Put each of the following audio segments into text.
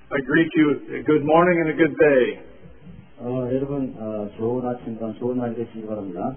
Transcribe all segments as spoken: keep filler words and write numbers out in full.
I greet you a good morning and a good day. 어, 여러분, 어, 좋은 아침과 좋은 날 되시기 바랍니다.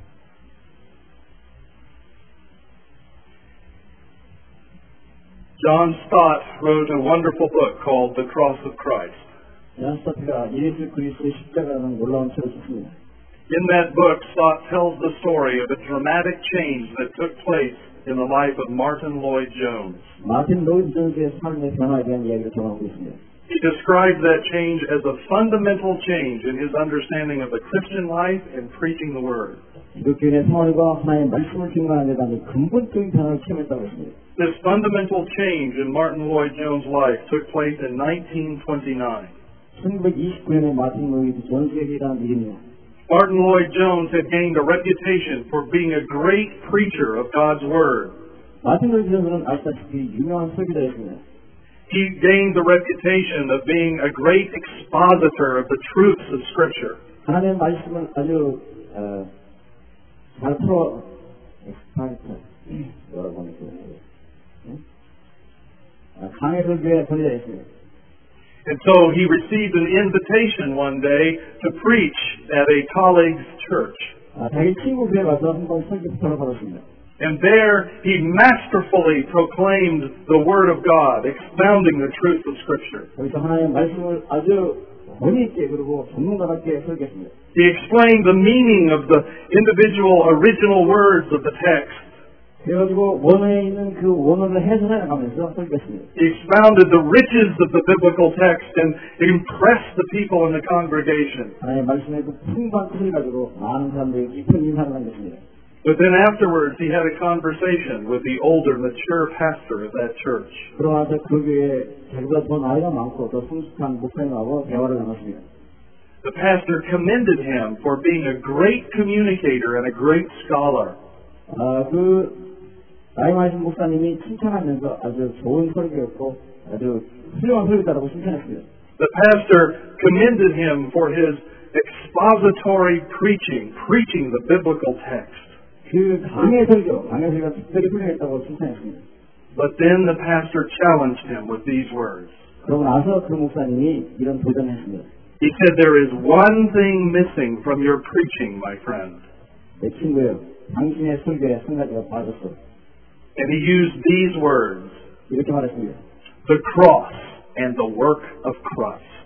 John Stott wrote a wonderful book called The Cross of Christ. 존 스타트가 예수 그리스도의 십자가라는 놀라운 책을 썼습니다. In that book, Stott tells the story of a dramatic change that took place in the life of Martin Lloyd-Jones. 마틴 로이드 존스의 삶의 변화에 대한 이야기를 전하고 있습니다. He describes that change as a fundamental change in his understanding of the Christian life and preaching the Word. 기독교인의 생활과 하나의 말씀을 증거하는 데 대한 근본적인 변화를 체험했다고 했습니다. This fundamental change in Martin Lloyd-Jones' life took place in nineteen twenty-nine. 천구백이십구 년에 마틴 로이드 존스에게 일어난 일입니다. Martin Lloyd-Jones had gained a reputation for being a great preacher of God's Word. 마틴 로이드 존스는 아시다시피 유명한 설교자였습니다. He gained the reputation of being a great expositor of the truths of Scripture. 하나님의 말씀을 아주 어, 잘 풀어 엑스파이터 뭐라고 하는 거예요? 강해 설교의 설교자였습니다. And so he received an invitation one day to preach at a colleague's church. 아, 자기 친구 교회에 가서 한번 설교 부탁을 받았습니다. And there he masterfully proclaimed the Word of God, expounding the truth of Scripture. 거기서 하나님의 말씀을 아주 권위 있게 그리고 전문가답게 설교했습니다. He explained the meaning of the individual original words of the text. 그래가지고 원어에 있는 그 원어를 해석해 나가면서 설교했습니다. He expounded the riches of the biblical text and impressed the people in the congregation. 하나님의 말씀의 그 풍부한 뜻을 가지고 많은 사람들이 깊은 인상을 남겼습니다. But then afterwards he had a conversation with the older, mature pastor of that church. 그러고 나서 그 교회에 자기보다 더 나이가 많고 더 성숙한 목사님하고 대화를 나눴습니다. The pastor commended him for being a great communicator and a great scholar. 아, 그 나이 많으신 목사님이 칭찬하면서 아주 좋은 설교였고 아주 훌륭한 설교자라고 칭찬했습니다. The pastor commended him for his expository preaching, preaching the biblical text. 그 강의 설교, 강의 설교가 특별히 훌륭했다고 칭찬했습니다. But then the pastor challenged him with these words. 그러고 나서 그 목사님이 이런 도전을 했습니다. He said, "There is one thing missing from your preaching, my friend." 내 친구요, 당신의 설교에 한 가지가 빠졌어. And he used these words, 이렇게 말했습니다. "The cross and the work of Christ."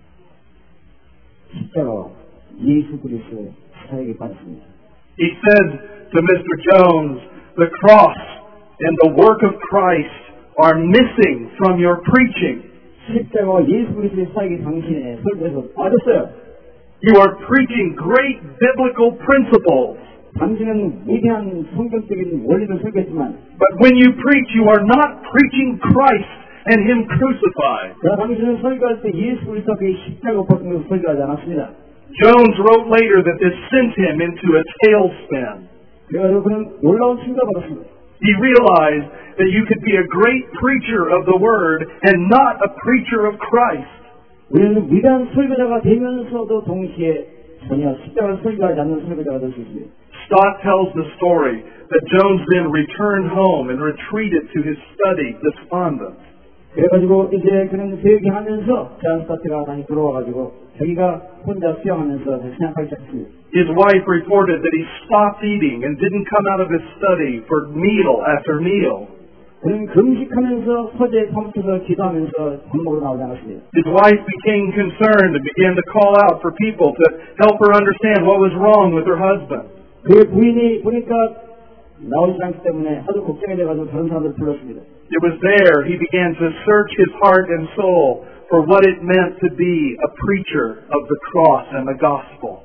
십자가와 예수 그리스도의 사역이 빠졌습니다. He said to Mister Jones, "The cross and the work of Christ are missing from your preaching." 십자가와 예수 그리스도의 사역이 당신의 설교에서 빠졌어요. You are preaching great biblical principles. 당신은 위대한 성경적인 원리를 설교했지만, But when you preach, you are not preaching Christ and Him crucified. 당신은 설교할 때 예수 그리스도의 십자가 못 박는 설교하지 않았습니다. Jones wrote later that this sent him into a tailspin. 그래서 그는 놀라운 충격을 받았습니다. He realized that you could be a great preacher of the Word and not a preacher of Christ. 우리는 위대한 설교자가 되면서도 동시에 전혀 십자가를 설교하지 않는 설교자가 될 수 있습니다. Stott tells the story that Jones then returned home and retreated to his study despondent. 그래가지고 이제 그는 회개하면서 존 스타트가 다시 들어와가지고 자기가 혼자 수영하면서 생각하기 시작했습니다. His wife reported that he stopped eating and didn't come out of his study for meal after meal. 그는 금식하면서 서재에 파묻혀서 기도하면서 밥 먹으러 나오지 않았습니다. His wife became concerned and began to call out for people to help her understand what was wrong with her husband. 그의 부인이 보니까 나오지 않기 때문에 아주 걱정이 돼가지고 다른 사람들을 불렀습니다. It was there he began to search his heart and soul for what it meant to be a preacher of the cross and the gospel.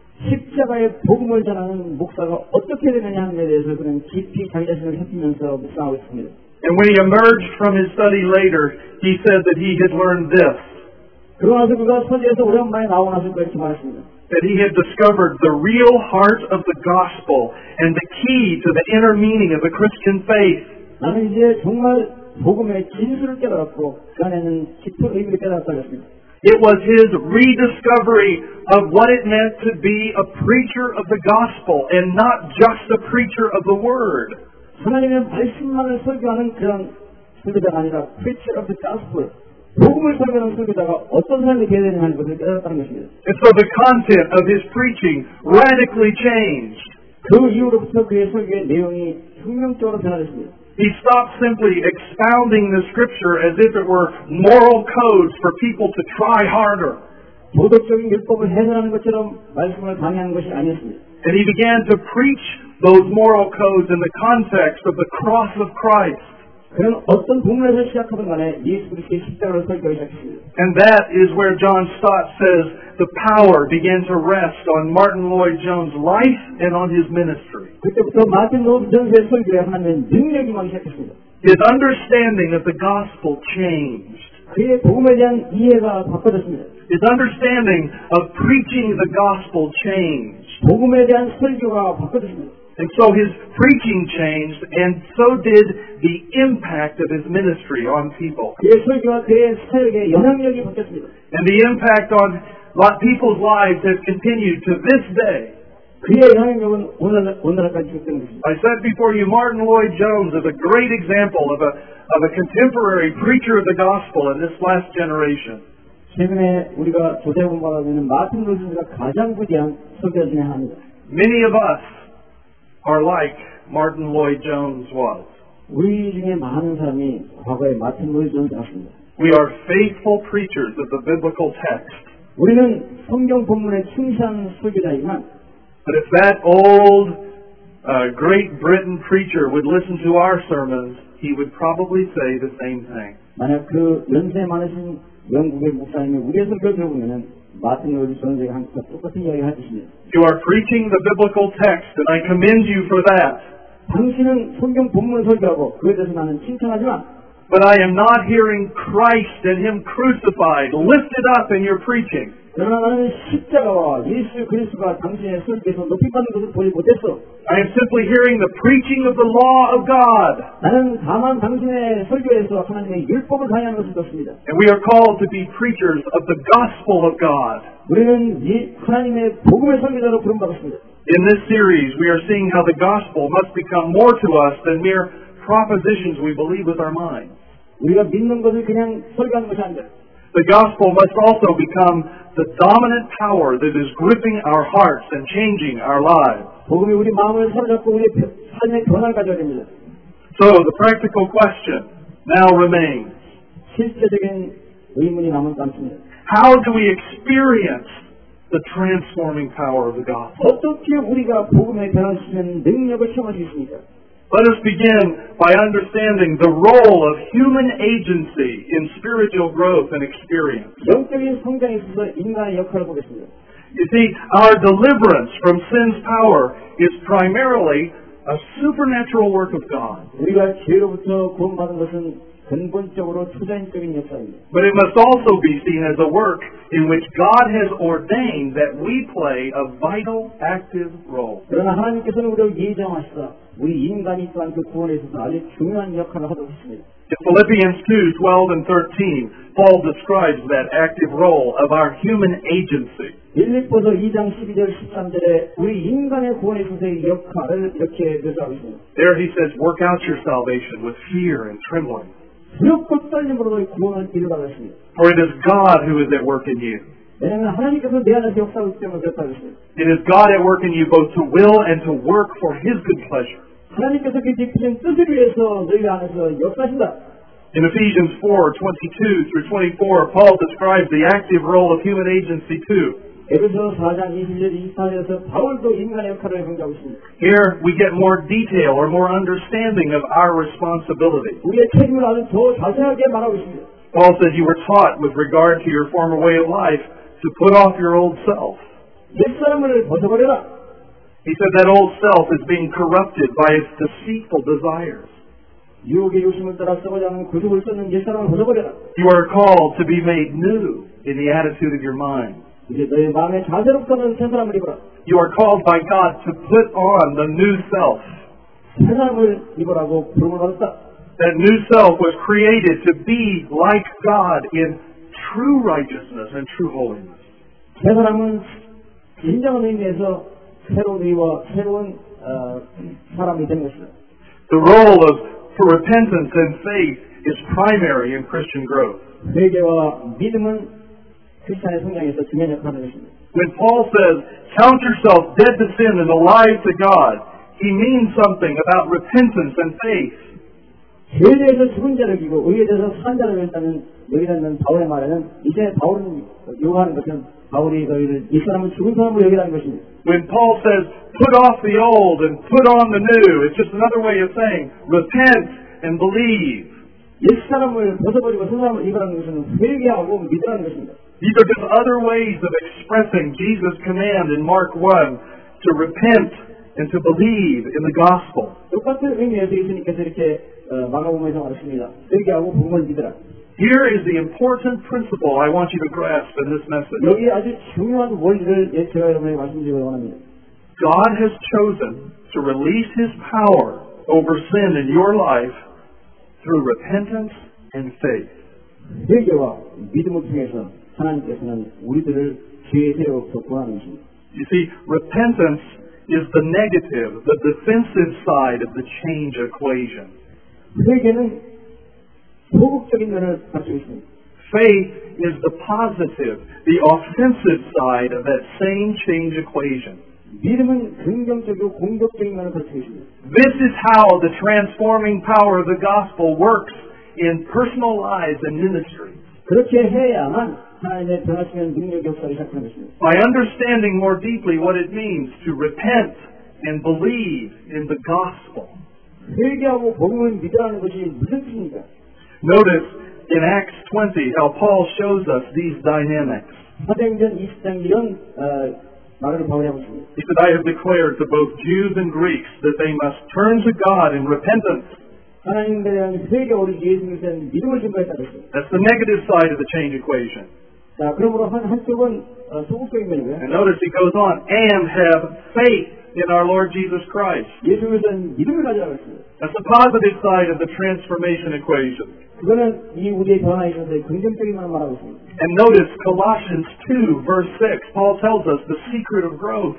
십자가의 복음을 전하는 목사가 어떻게 되느냐 하는 데 대해서 그는 깊이 자기 자신을 살피면서 묵상하고 있습니다. And when he emerged from his study later, he said that he had learned this. 그러고 나서 그가 서재에서 오랜만에 나오고 나서 이렇게 말했습니다. That he had discovered the real heart of the gospel and the key to the inner meaning of the Christian faith. 나는 이제 정말 복음의 진수를 깨달았고 그 안에는 깊은 의미를 깨달았다고 했습니다. It was his rediscovery of what it meant to be a preacher of the gospel and not just a preacher of the word. 하나님의 말씀만을 설교하는 그런 설교자가 아니라 preacher of the gospel, 복음을 설교하는 설교자가 어떤 삶이 되어야 되느냐 하는 것을 깨달았다는 것입니다. And so the content of his preaching radically changed. 그 이후로부터 그의 설교의 내용이 혁명적으로 변화됐습니다. He stopped simply expounding the scripture as if it were moral codes for people to try harder. 도덕적인 율법을 해설하는 것처럼 말씀을 강의하는 것이 아니었습니다. And he began to preach those moral codes in the context of the cross of Christ. 그는 어떤 본문에서 시작하든 간에 예수 그리스도의 십자가를 설교하기 시작했습니다. And that is where John Stott says the power began to rest on Martin Lloyd-Jones' life and on his ministry. 그때부터 마틴 로이드 존스의 설교에 하나님의 능력이 임하기 시작했습니다. His understanding of the gospel changed. 그의 복음에 대한 이해가 바꿔졌습니다. His understanding of preaching the gospel changed. 복음에 대한 설교가 바꿔졌습니다. And so his preaching changed, and so did the impact of his ministry on people. 그의 설교와 그의 사역의 영향력이 바뀌었습니다. And the impact on people's lives has continued to this day. 그의 영향력은 오늘, 오늘날까지 지속되는 것입니다. I said before you, Martin Lloyd-Jones is a great example of a, of a contemporary preacher of the gospel in this last generation. 최근에 우리가 조사해 본 바로 있는 마틴 로이드가 가장 부지한 설교 중에 하나입니다. Many of us are like Martin Lloyd-Jones was. 우리 중에 많은 사람이 과거에 마틴 로이드 존스 같습니다. We are faithful preachers of the biblical text. 우리는 성경 본문에 충실한 설교자이지만 But if that old uh, Great Britain preacher would listen to our sermons, he would probably say the same thing. 만약 그 연세 많으신 영국의 목사님이 우리의 설교를 들어보면은 마틴 로이드 존스가 한 똑같은 이야기를 할 것입니다. You are preaching the biblical text, and I commend you for that. 당신은 성경 본문을 설교하고 그에 대해서 나는 칭찬하지만 But I am not hearing Christ and Him crucified lifted up in your preaching. 그러나 나는 십자가와 예수 그리스도가 당신의 설교에서 높이 받는 것을 보지 못했어. I am simply hearing the preaching of the law of God. 나는 다만 당신의 설교에서 하나님의 율법을 강의하는 것을 듣습니다. And we are called to be preachers of the gospel of God. 우리는 이 하나님의 복음의 설교자로 부름받았습니다. In this series, we are seeing how the gospel must become more to us than mere propositions we believe with our minds. 우리가 믿는 것을 그냥 설교하는 것이 아니라 The gospel must also become the dominant power that is gripping our hearts and changing our lives. 복음이 우리 마음을 사로잡고 우리의 삶의 변화를 가져야 됩니다. So the practical question now remains. 실제적인 의문이 남은 않습니다. How do we experience the transforming power of the gospel? 어떻게 우리가 복음의 변화시키는 능력을 체험할 수 있습니까? Let us begin by understanding the role of human agency in spiritual growth and experience. 영적인 성장에 있어서 인간의 역할을 보겠습니다. You see, our deliverance from sin's power is primarily a supernatural work of God. 우리가 죄로부터 구원받은 것은 근본적으로 초자연적인 역사입니다. But it must also be seen as a work in which God has ordained that we play a vital, active role. 그러나 하나님께서는 우리를 예정하시사 우리 인간이 또한 그 구원에 있어서 아주 중요한 역할을 하도록 했습니다. In Philippians two, twelve and thirteen, Paul describes that active role of our human agency. 빌립보서 이 장 십이 절 십삼 절에 우리 인간의 구원에 있어서의 역할을 이렇게 묘사하고 있습니다. There he says, work out your salvation with fear and trembling. 두렵고 떨림으로도 구원을 이루라고 했습니다. For it is God who is at work in you. 왜냐하면 하나님께서 내 안에서 역사하기 때문에 그렇다고 했습니다. It is God at work in you both to will and to work for His good pleasure. 하나님께서 그 지키신 뜻을 위해서 너희 안에서 역사하신다. In Ephesians four, twenty-two through twenty-four, Paul describes the active role of human agency too. 에베소 사 장 이십 절 이십사 절에서 바울도 인간의 역할을 행하고 있습니다. Here we get more detail or more understanding of our responsibility. 우리의 책임을 아주 더 자세하게 말하고 있습니다. Paul says you were taught with regard to your former way of life to put off your old self. 옛사람을 벗어버려라. He said that old self is being corrupted by its deceitful desires. 유혹의 욕심을 따라 썩어지 않은 구속을 쫓는 옛사람을 벗어버려라. You are called to be made new in the attitude of your mind. 이제 너의 마음의 자세로부터는 새 사람을 입어라. You are called by God to put on the new self. 새 사람을 입으라고 부름을 받았다. That new self was created to be like God in true righteousness and true holiness. 새 사람은 진정한 의미에서 새로운 의와 새로운 어, 사람이 되는 것이다. The role of for repentance and faith is primary in Christian growth. 회개와 믿음은 크리스천의 성장에서 중요한 역할을 하는 것입니다. When Paul says, count yourself dead to sin and alive to God, he means something about repentance and faith. 죄에 대해서 죽은 자를 이기고 의에 대해서 산 자를 했다는 여기라는 바울의 말에는 이제 바울은 요구하는 것은 바울이 너희를 이 사람은 죽은 사람으로 여기라는 것입니다. When Paul says, put off the old and put on the new, it's just another way of saying, repent and believe. 옛 사람을 벗어버리고 새 사람을 입으라는 것은 회개하고 믿으라는 것입니다. These are just other ways of expressing Jesus' command in Mark one to repent and to believe in the gospel. 똑같은 의미에서 예수님께서 이렇게 어, 마가복음에서 말했습니다. 회개하고 복음을 믿으라. Here is the important principle I want you to grasp in this message. 여기 아주 중요한 원리를 제가 여러분에게 말씀드리기 원합니다. God has chosen to release His power over sin in your life through repentance and faith. 회개와 믿음을 통해서 하나님께서는 우리들을 죄의 세력으로부터 구하는 것입니다. You see, repentance is the negative, the defensive side of the change equation. 회개는 소극적인 면을 가지고 있습니다. Faith is the positive, the offensive side of that same change equation. 믿음은 긍정적이고 공격적인 면을 가지고 있습니다. This is how the transforming power of the gospel works in personal lives and ministry. 그렇게 해야만 하나님의 변화시키는 능력의 역사를 시작하는 것입니다. By understanding more deeply what it means to repent and believe in the gospel. 회개하고 복음을 믿으라는 것이 무슨 뜻입니까? Notice in Acts twenty how Paul shows us these dynamics. 사도행전 이십 장 이런 어, 말을 바울이 하고 있습니다. He said, I have declared to both Jews and Greeks that they must turn to God in repentance. 하나님에 대한 회개와 우리 예수님에 대한 믿음을 증거했다 그랬습니다. That's the negative side of the change equation. 자, 그러므로 한, 한쪽은 어, 소극적인 면이고요. And notice he goes on, and have faith in our Lord Jesus Christ. 예수님에 대한 믿음을 가져라 그랬습니다. That's the positive side of the transformation equation. 그거는 이 우리의 변화에 있어서의 긍정적인 면을 말하고 있습니다. And notice Colossians two, verse six. Paul tells us the secret of growth.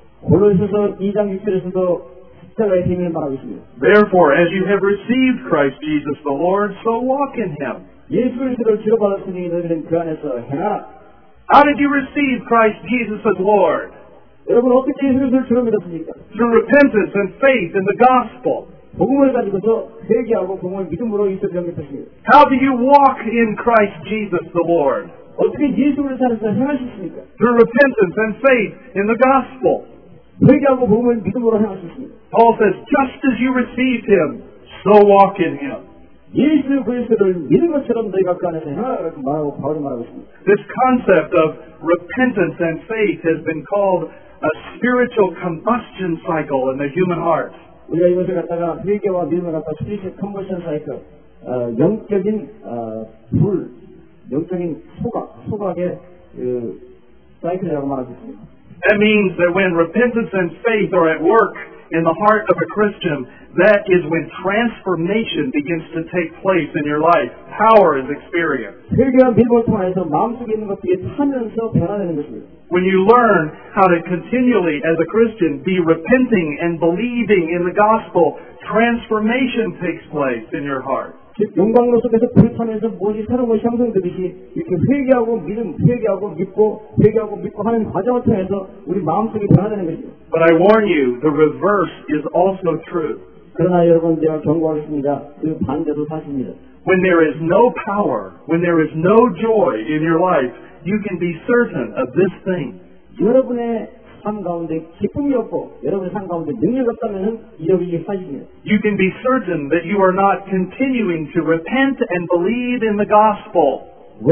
골로새서 이 장 육 절에서도 십자가의 비밀을 말하고 있습니다. Therefore, as you have received Christ Jesus the Lord, so walk in Him. 예수 그리스도를 치료받았으니 너희는 그 안에서 행하라. How did you receive Christ Jesus as Lord? 여러분 어떻게 예수 그리스도를 치료 믿었습니까? Through repentance and faith in the gospel. 복음을 가지고서 회개하고 복음을 믿음으로 이스라엘 영접했습니다. How do you walk in Christ Jesus the Lord? 어떻게 예수 그리스도 안에서 행할 수 있습니까? Through repentance and faith in the gospel. 회개하고 복음을 믿음으로 행할 수 있습니다. Paul says, just as you received Him, so walk in Him. 예수 그리스도를 믿는 것처럼 너희가 그 안에서 행하라고 말하고 바울이 말하고 있습니다. This concept of repentance and faith has been called a spiritual combustion cycle in the human heart. 우리가 이것을 갖다가 회개와 믿음을 갖다가 스피리트 컨버션 사이클, 어, 영적인 어, 불, 영적인 소각, 소각의 그 사이클이라고 말하고 있습니다. That means that when repentance and faith are at work in the heart of a Christian, that is when transformation begins to take place in your life. Power is experienced. 회개와 믿음을 통해서 마음속에 있는 것들이 타면서 변화되는 것입니다. When you learn how to continually, as a Christian, be repenting and believing in the gospel, transformation takes place in your heart. 즉 영광로 속에서 불타면서 무엇이 새로운 것이 형성되듯이 이렇게 회개하고 믿음, 회개하고 믿고 회개하고 믿고 하는 과정을 통해서 우리 마음속에 변화되는 것입니다. But I warn you, the reverse is also true. 그러나 여러분 제가 경고하겠습니다. 그 반대도 사실입니다. When there is no power, when there is no joy in your life, you can be certain of this thing. 여러분의 삶 가운데 기쁨이 없고 여러분의 삶 가운데 능력이 없다면 이러기 사실입니다. You can be certain that you are not continuing to repent and believe in the gospel.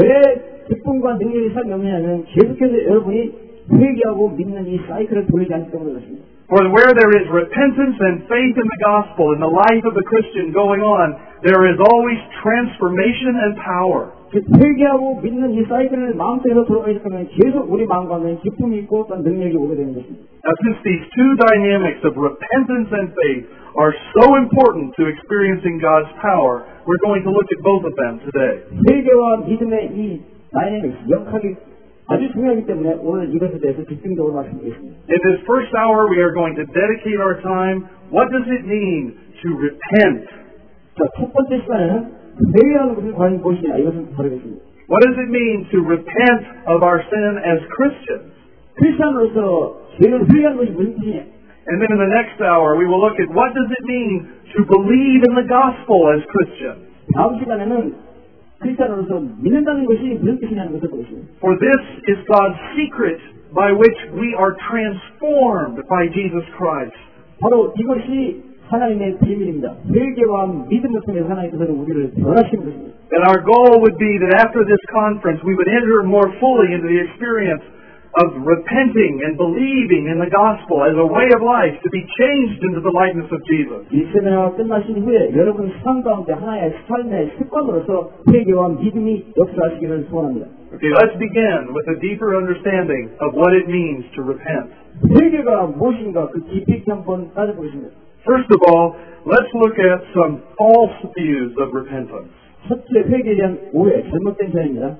왜 기쁨과 능력이 삶이 없느냐면 계속해서 여러분이 회개하고 믿는 이 사이클을 돌리지 않기 때문에 그렇습니다. For where there is repentance and faith in the gospel in the life of the Christian going on, there is always transformation and power. 회개하고 믿는 이 사이클을 마음속에서 돌아가기 시작하면 계속 우리 마음 가운데 기쁨이 있고 또 능력이 오게 되는 것입니다. Now, since these two dynamics of repentance and faith are so important to experiencing God's power, we're going to look at both of them today. 회개와 믿음의 이 다이내믹스, 역학이 아주 중요하기 때문에 오늘 이것에 대해서 집중적으로 말씀드리겠습니다. In this first hour, we are going to dedicate our time. What does it mean to repent? 자, 첫 번째 시간에는 회개하는 것은 과연 무엇이냐? 이것은 다르겠습니다. What does it mean to repent of our sin as Christians? 크리스천으로서 죄를 회개하는 것이 무슨 뜻이냐? And then in the next hour, we will look at what does it mean to believe in the gospel as Christians. 다음 시간에는 크리스천으로서 믿는다는 것이 무슨 뜻이냐는 것을 보겠습니다. For this is God's secret by which we are transformed by Jesus Christ. 바로 이것이 하나님의 비밀입니다. 회개와 믿음을 통해서 하나님께서는 우리를 변화시키는 것입니다. And our goal would be that after this conference, we would enter more fully into the experience of repenting and believing in the gospel as a way of life to be changed into the likeness of Jesus. 이 세미나가 끝나신 후에 여러분 삶 가운데 하나의 삶의 습관으로서 회개와 믿음이 역사하시기를 소원합니다. Okay, let's begin with a deeper understanding of what it means to repent. 회개가 무엇인가 그 깊이 있게 한번 따져보겠습니다. First of all, let's look at some false views of repentance. 첫째 회개에 대한 오해, 잘못된 사입니다.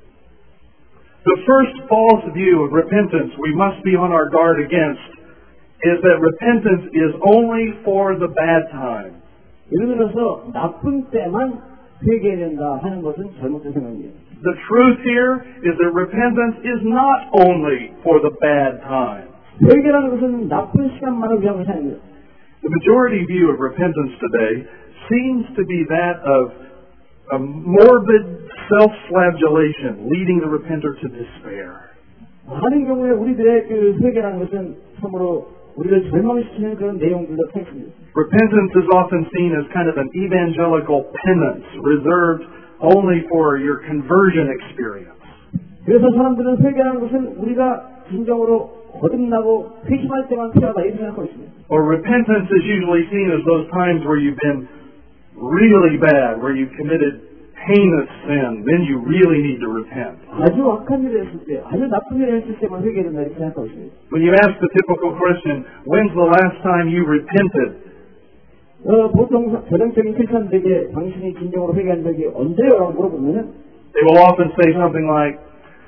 The first false view of repentance we must be on our guard against is that repentance is only for the bad times. 예를 들어서 나쁜 때만 회개해야 된다 하는 것은 잘못된 생각입니다. The truth here is that repentance is not only for the bad times. 회개라는 것은 나쁜 시간만을 위한 것이 아닙니다. The majority view of repentance today seems to be that of a morbid self-flagellation leading the repenter to despair. 많은 경우에 우리들의 그 회개라는 것은 참으로 우리를 절망시키는 그런 내용들도 있습니다. Repentance is often seen as kind of an evangelical penance reserved only for your conversion experience. 그래서 사람들은 회개라는 것은 우리가 진정으로 거듭나고 회심할 때만 필요하다 이렇게 생각하고 있습니다. Or repentance is usually seen as those times where you've been really bad, where you committed heinous sin, then you really need to repent. 아주 악한 일을 했을 때, 아주 나쁜 일을 했을 때만 회개해야 된다 이렇게 생각하고 있습니다. When you ask the typical Christian, when's the last time you repented? 어, 보통 전형적인 크리스천들에게 당신이 진정으로 회개한 적이 언제요? 라고 물어보면은 They will often say something like,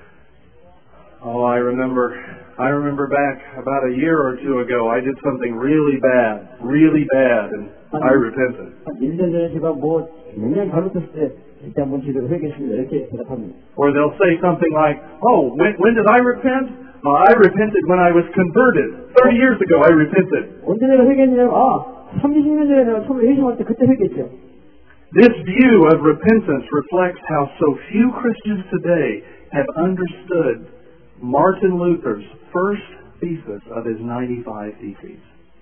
oh, I remember, I remember back about a year or two ago, I did something really bad, really bad, and I repented. 한 일 년 전에 제가 뭐 굉장히 잘못했을 때 그때 한번 제대로 회개했습니다. 이렇게 대답합니다. Or they'll say something like, oh, when, when did I repent? Uh, I repented when I was converted. thirty years ago I repented. 언제 내가 회개했냐면 아, 삼십 년 전에 내가 처음에 회심할 때 그때 회개했죠. This view of repentance reflects how so few Christians today have understood Martin Luther's first thesis of his ninety-five Theses.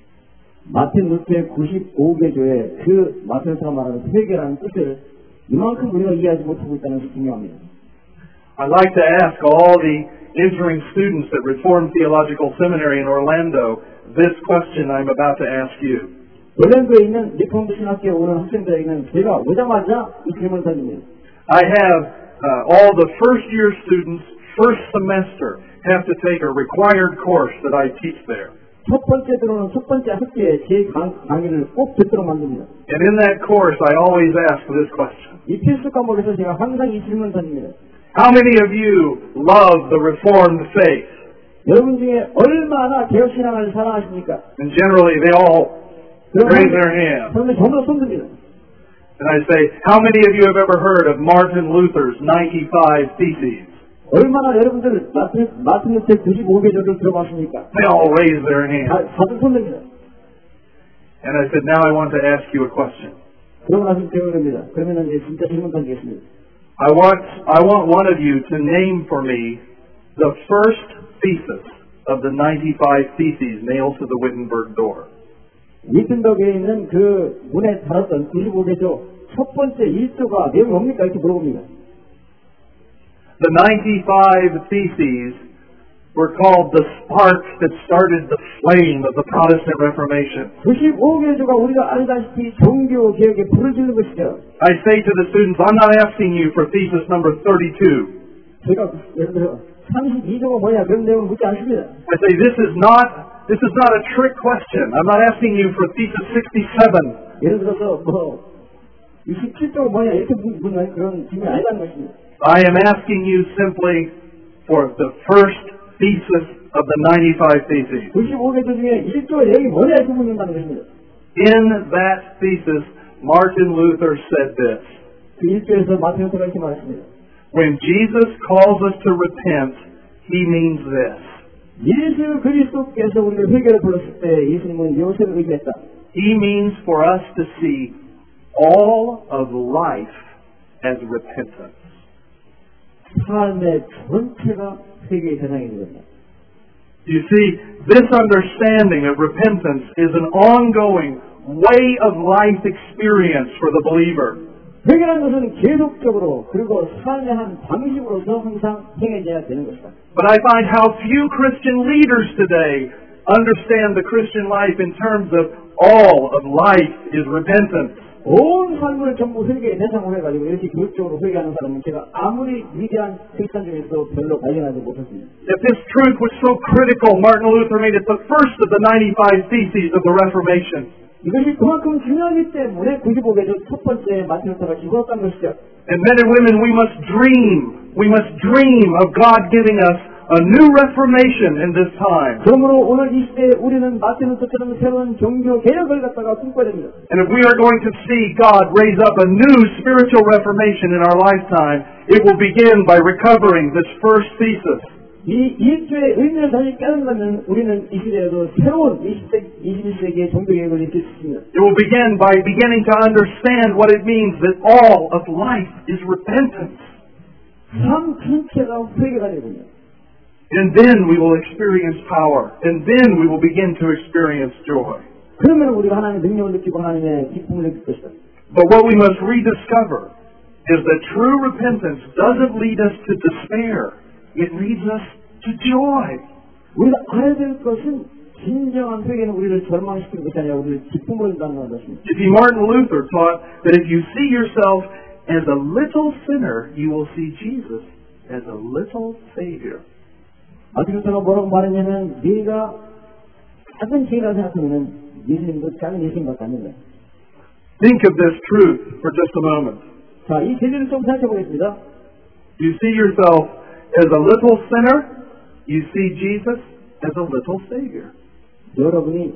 마틴 루터의 구십오 개조의 그 마틴루터가 말하는 회개라는 뜻을 이만큼 우리가 이해하지 못하고 있다는 것이 중요합니다. I'd like to ask all the entering students at Reformed Theological Seminary in Orlando this question I'm about to ask you. orlando에 있는 리폼드 신학교에 오는 학생들에게는 제가 오자마자 이 질문을 던집니다. I have uh, all the first year students first semester have to take a required course that I teach there. 첫 번째 들어오는 첫 번째 학기에 제 강, 강의를 꼭 듣도록 만듭니다. And in that course I always ask this question. 이 필수 과목에서 제가 항상 이 질문을 던집니다. How many of you love the Reformed faith? 여러분 중에 얼마나 개혁신앙을 사랑하십니까? And generally they all raise their hands. 그러면 전부 손 듭니다. And I say, how many of you have ever heard of Martin Luther's ninety-five Theses? 얼마나 여러분들 마틴, 마틴 루터의 구십오 개조를 들어봤습니까? They all raise their hands. 다, 다들 손 듭니다. And I said, now I want to ask you a question. 그러고 나서 질문합니다. 그러면 이제 진짜 질문 던지겠습니다. I want, I want one of you to name for me the first thesis of the ninety-five Theses nailed to the Wittenberg door. 위튼버그에 있는 그 문에 달았던 구십오 개조 첫 번째 일조가 내용이 뭡니까? 이렇게 물어봅니다. The ninety-five Theses were called the spark that started the flame of the Protestant Reformation. 구십오 개조가 우리가 알다시피 종교 개혁에 불을 지르는 것이죠. I say to the students, I'm not asking you for thesis number thirty-two. 제가 예를 들어 삼십이 조가 뭐냐 그런 내용을 묻지 않습니다. I say this is not this is not a trick question. I'm not asking you for thesis sixty-seven. 예를 들어서 뭐 육십칠 조가 뭐냐 이렇게 묻는 그런 질문이 아니라는 것입니다. I am asking you simply for the first thesis of the ninety-five Theses. 구십오 개조 중에 일 조의 내용이 뭐냐 이렇게 묻는다는 것입니다. In that thesis, Martin Luther said this. 그 일 절에서 마태복음가 이렇게 말했습니다. When Jesus calls us to repent, he means this. 예수 그리스도께서 우리를 회개를 불렀을 때 예수님은 이것을 의미했다. He means for us to see all of life as repentance. 삶의 전체가 회개의 대상이 되었다. You see, this understanding of repentance is an ongoing way of life experience for the believer. 회개라는 것은 계속적으로 그리고 삶의 한 방식으로서 항상 행해져야 되는 것이다. But I find how few Christian leaders today understand the Christian life in terms of all of life is repentance. 온 삶을 전부 회개의 대상으로 해가지고 이렇게 교육적으로 회개하는 사람은 제가 아무리 위대한 크리스찬 중에서도 별로 발견하지 못했습니다. If this truth was so critical, Martin Luther made it the first of the ninety-five theses of the Reformation. 이것이 그만큼 중요하기 때문에 구십오 개조 첫 번째 마틴 루터가 기부했다는 것이죠. And men and women, we must dream. We must dream of God giving us a new reformation in this time. 그러므로 오늘 이 시대에 우리는 마틴 루터처럼 새로운 종교 개혁을 갖다가 꿈꿔야 됩니다. And if we are going to see God raise up a new spiritual reformation in our lifetime, it will begin by recovering this first thesis. 이 일주의 의미를 다시 깨닫는 우리는 이 시대에도 새로운 이십 세기, 이십일 세기의 종교 개혁을 일으킬 수 있습니다. It will begin by beginning to understand what it means that all of life is repentance. 삶 전체가 회개가 되군요. And then we will experience power. And then we will begin to experience joy. 그러면 우리가 하나님의 능력을 느끼고 하나님의 기쁨을 느낄 것이다. But what we must rediscover is that true repentance doesn't lead us to despair. It leads us to joy. 우리가 알아야 될 것은 진정한 회개는 우리를 절망시키는 것이 아니라 우리를 기쁨으로 인도하는 것입니다. You see, Martin Luther taught that if you see yourself as a little sinner, you will see Jesus as a little Savior. 마틴 루터가 뭐라고 말했냐면 네가 작은 죄라고 생각하면 예수님도 작은 예수님 같다는 거예요. Think of this truth for just a moment. 자, 이 진리를 좀 살펴보겠습니다. You see yourself as a little sinner, you see Jesus as a little Savior. 여러분이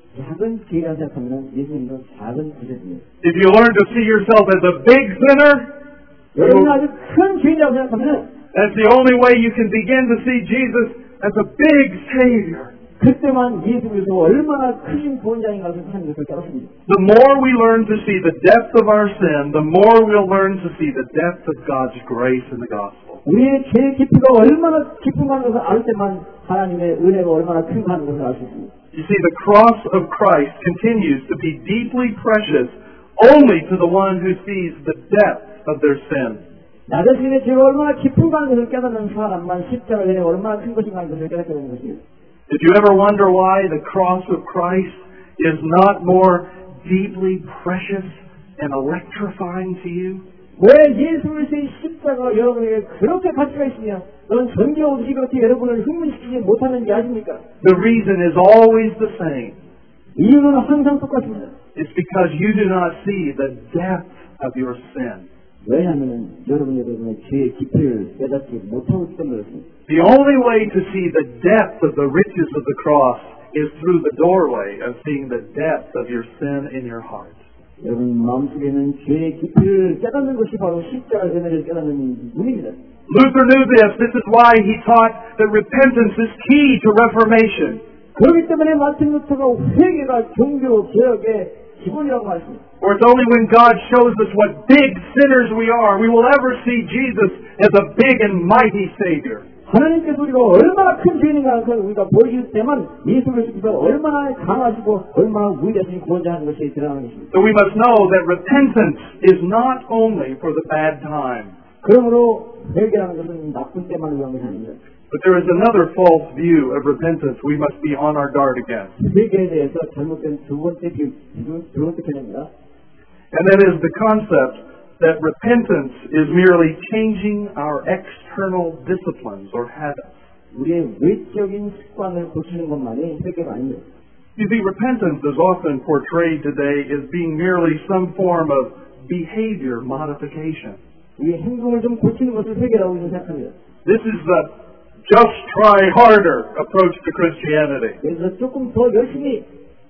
작은 죄라고 생각하면 예수님도 작은 구세주입니다. If you learn to see yourself as a big sinner, 여러분이 아주 큰 죄라고 생각하면 that's the only way you can begin to see Jesus as a big Savior. 그때만 예수님께서 얼마나 큰 구원자인가 하는 것을 깨닫습니다. The more we learn to see the depth of our sin, the more we'll learn to see the depth of God's grace in the gospel. 우리의 죄의 깊이가 얼마나 깊은가 하는 것을 알 때만 하나님의 은혜가 얼마나 큰가 하는 것을 알 수 있습니다. You see, the cross of Christ continues to be deeply precious only to the one who sees the depth of their sin. 나 자신의 죄가 얼마나 깊은가 하는 것을 깨닫는 사람만 십자가의 은혜가 얼마나 큰 것인가 하는 것을 깨닫게 되는 것입니다. If you ever wonder why the cross of Christ is not more deeply precious and electrifying to you, 왜 예수 그리스도의 십자가가 여러분에게 그렇게 가치가 있으며 넌 전기 오듯이 그렇게 여러분을 흥분시키지 못하는지 아십니까? the reason is always the same. 이유는 항상 똑같습니다. It's because you do not see the depth of your sin. 왜냐하면 여러분 여러분의 죄의 깊이를 깨닫지 못하고 있기 때문에 그렇습니다. The only way to see the depth of the riches of the cross is through the doorway of seeing the depth of your sin in your heart. 여러분 마음속에는 죄의 깊이를 깨닫는 것이 바로 십자가의 은혜를 깨닫는 문입니다. Luther knew this. This is why he taught that repentance is key to reformation. 그렇기 때문에 마틴 루터가 회개가 종교 개혁의 기본이라고 말했습니다. For it's only when God shows us what big sinners we are, we will ever see Jesus as a big and mighty Savior. 하나님께서 우리가 얼마나 큰 죄인인가 하는 것을 우리가 보여줄 때만 예수 그리스도가 얼마나 강하시고 얼마나 위대하신 구원자 하는 것이 드러나는 것입니다. So we must know that repentance is not only for the bad time. 그러므로 회개라는 것은 나쁜 때만 위한 것이 아닙니다. But there is another false view of repentance we must be on our guard against. 회개에 대해서 잘못된 두 번째 비, 두 번째 편입니다. And that is the concept that repentance is merely changing our external disciplines or habits. 우리의 외적인 습관을 고치는 것만이 회개가 아닙니다. You see, repentance is often portrayed today as being merely some form of behavior modification. 우리의 행동을 좀 고치는 것을 회개라고 생각합니다. This is the just try harder approach to Christianity. 그래서 조금 더 열심히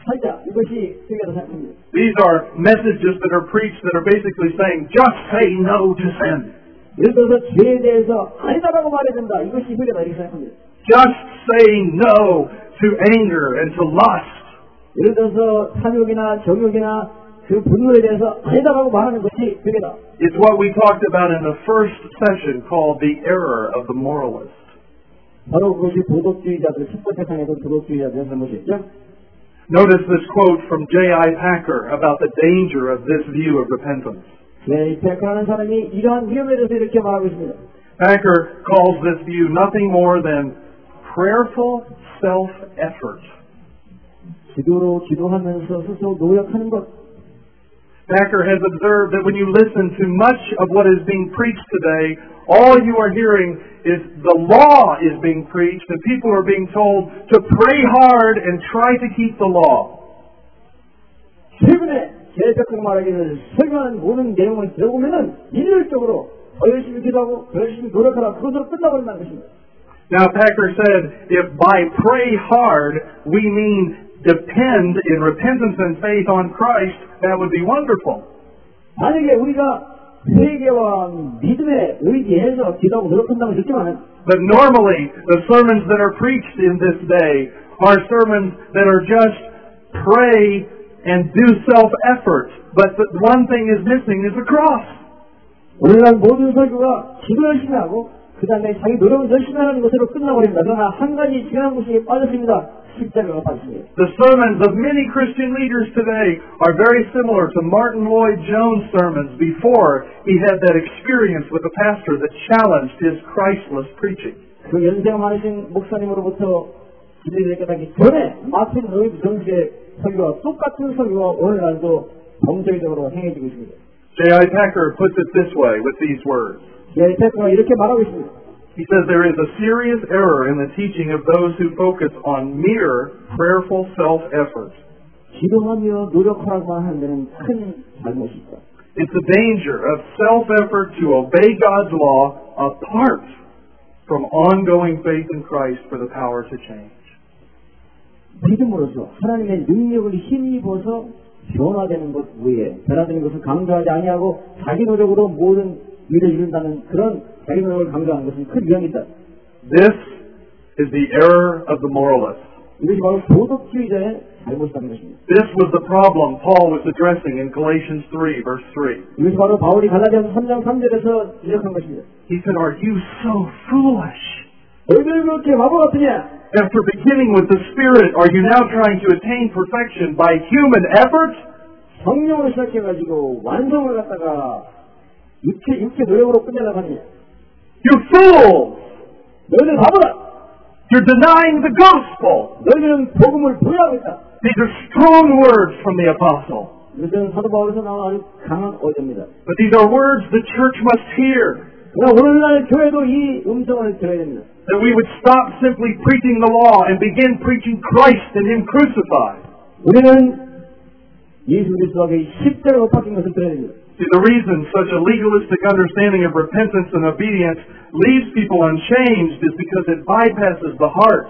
살자. 이것이 회개라 생각합니다. These are messages that are preached that are basically saying, just say no to sin. 예를 들어서 죄에 대해서 아니다라고 말해야 된다. 이것이 회개다 이렇게 생각합니다. Just say no to anger and to lust. 예를 들어서 탐욕이나 정욕이나 그 분노에 대해서 아니다라고 말하는 것이 회개다. It's what we talked about in the first session called the error of the moralist. 바로 그것이 도덕주의자들, 첫 번째 상에서 도덕주의자들의 잘못이죠. Notice this quote from J I Packer about the danger of this view of repentance. 네, 페커라는 사람이 이러한 위험에 대해서 이렇게 말하고 있습니다. Packer calls this view nothing more than prayerful self-effort. 기도로 기도하면서 스스로 노력하는 것. Packer has observed that when you listen to much of what is being preached today, all you are hearing is the law is being preached and people are being told to pray hard and try to keep the law. 최근에 제자가 말하기를 설명하는 모든 내용을 들어보면은 일률적으로 더 열심히 기도하고 더 열심히 노력하라 그것으로 끝나버린다는 것입니다. Now Packer said, if by pray hard we mean depend in repentance and faith on Christ, that would be wonderful. 만약에 우리가 회개와 믿음에 의지해서 기도하고 노력한다면 좋지만 But normally the sermons that are preached in this day are sermons that are just pray and do self-effort. But the one thing is missing is the cross. 오늘날 모든 설교가 기도 열심히 하고 그 다음에 자기 노력을 열심히 하는 것으로 끝나버립니다. 그러나 한 가지 중요한 것이 빠졌습니다. 십자가가 빠졌습니다. The sermons of many Christian leaders today are very similar to Martin Lloyd-Jones' sermons before he had that experience with a pastor that challenged his Christless preaching. 그 연세 많으신 목사님으로부터 기도를 깨닫기 전에 마틴 로이드 존스의 설교와 똑같은 설교가 오늘날도 범죄적으로 행해지고 있습니다. J I Packer puts it this way with these words. 예, 페커가 이렇게 말하고 있습니다. He says there is a serious error in the teaching of those who focus on mere prayerful self-effort. 기도하며 노력하라고만 하는 데는 큰 잘못이 있다. It's the danger of self-effort to obey God's law apart from ongoing faith in Christ for the power to change. 믿음으로써 하나님의 능력을 힘입어서 변화되는 것 외에 변화되는 것을 강조하지 아니하고 자기 노력으로 모든 일을 이룬다는 그런 자기 노력을 강조하는 것은 큰 위험이 있다. This is the error of the moralist. 이것이 바로 도덕주의자의 잘못이라는 것입니다. This was the problem Paul was addressing in Galatians three, verse three. 이것이 바로 바울이 갈라디아서 삼 장 삼 절에서 지적한 것입니다. He said, "Are you so foolish? 너희들 그렇게 바보 같으냐? After beginning with the Spirit, are you now trying to attain perfection by human effort?" 성령으로 시작해가지고 완성을 갖다가 육체, 육체 노력으로 끝내려고 하느냐? You fools! 너희들 바보다! You're denying the gospel. 너희들은 복음을 부여하고 있다. These are strong words from the apostle. 이것은 사도 바울에서 나온 아주 강한 어조입니다. But these are words the church must hear. 그러나 오늘날 교회도 이 음성을 들어야 됩니다. That we would stop simply preaching the law and begin preaching Christ and Him crucified. 우리는 예수 그리스도에게 십자가로 바뀐 것을 들어야 됩니다. See, the reason such a legalistic understanding of repentance and obedience leaves people unchanged is because it bypasses the heart.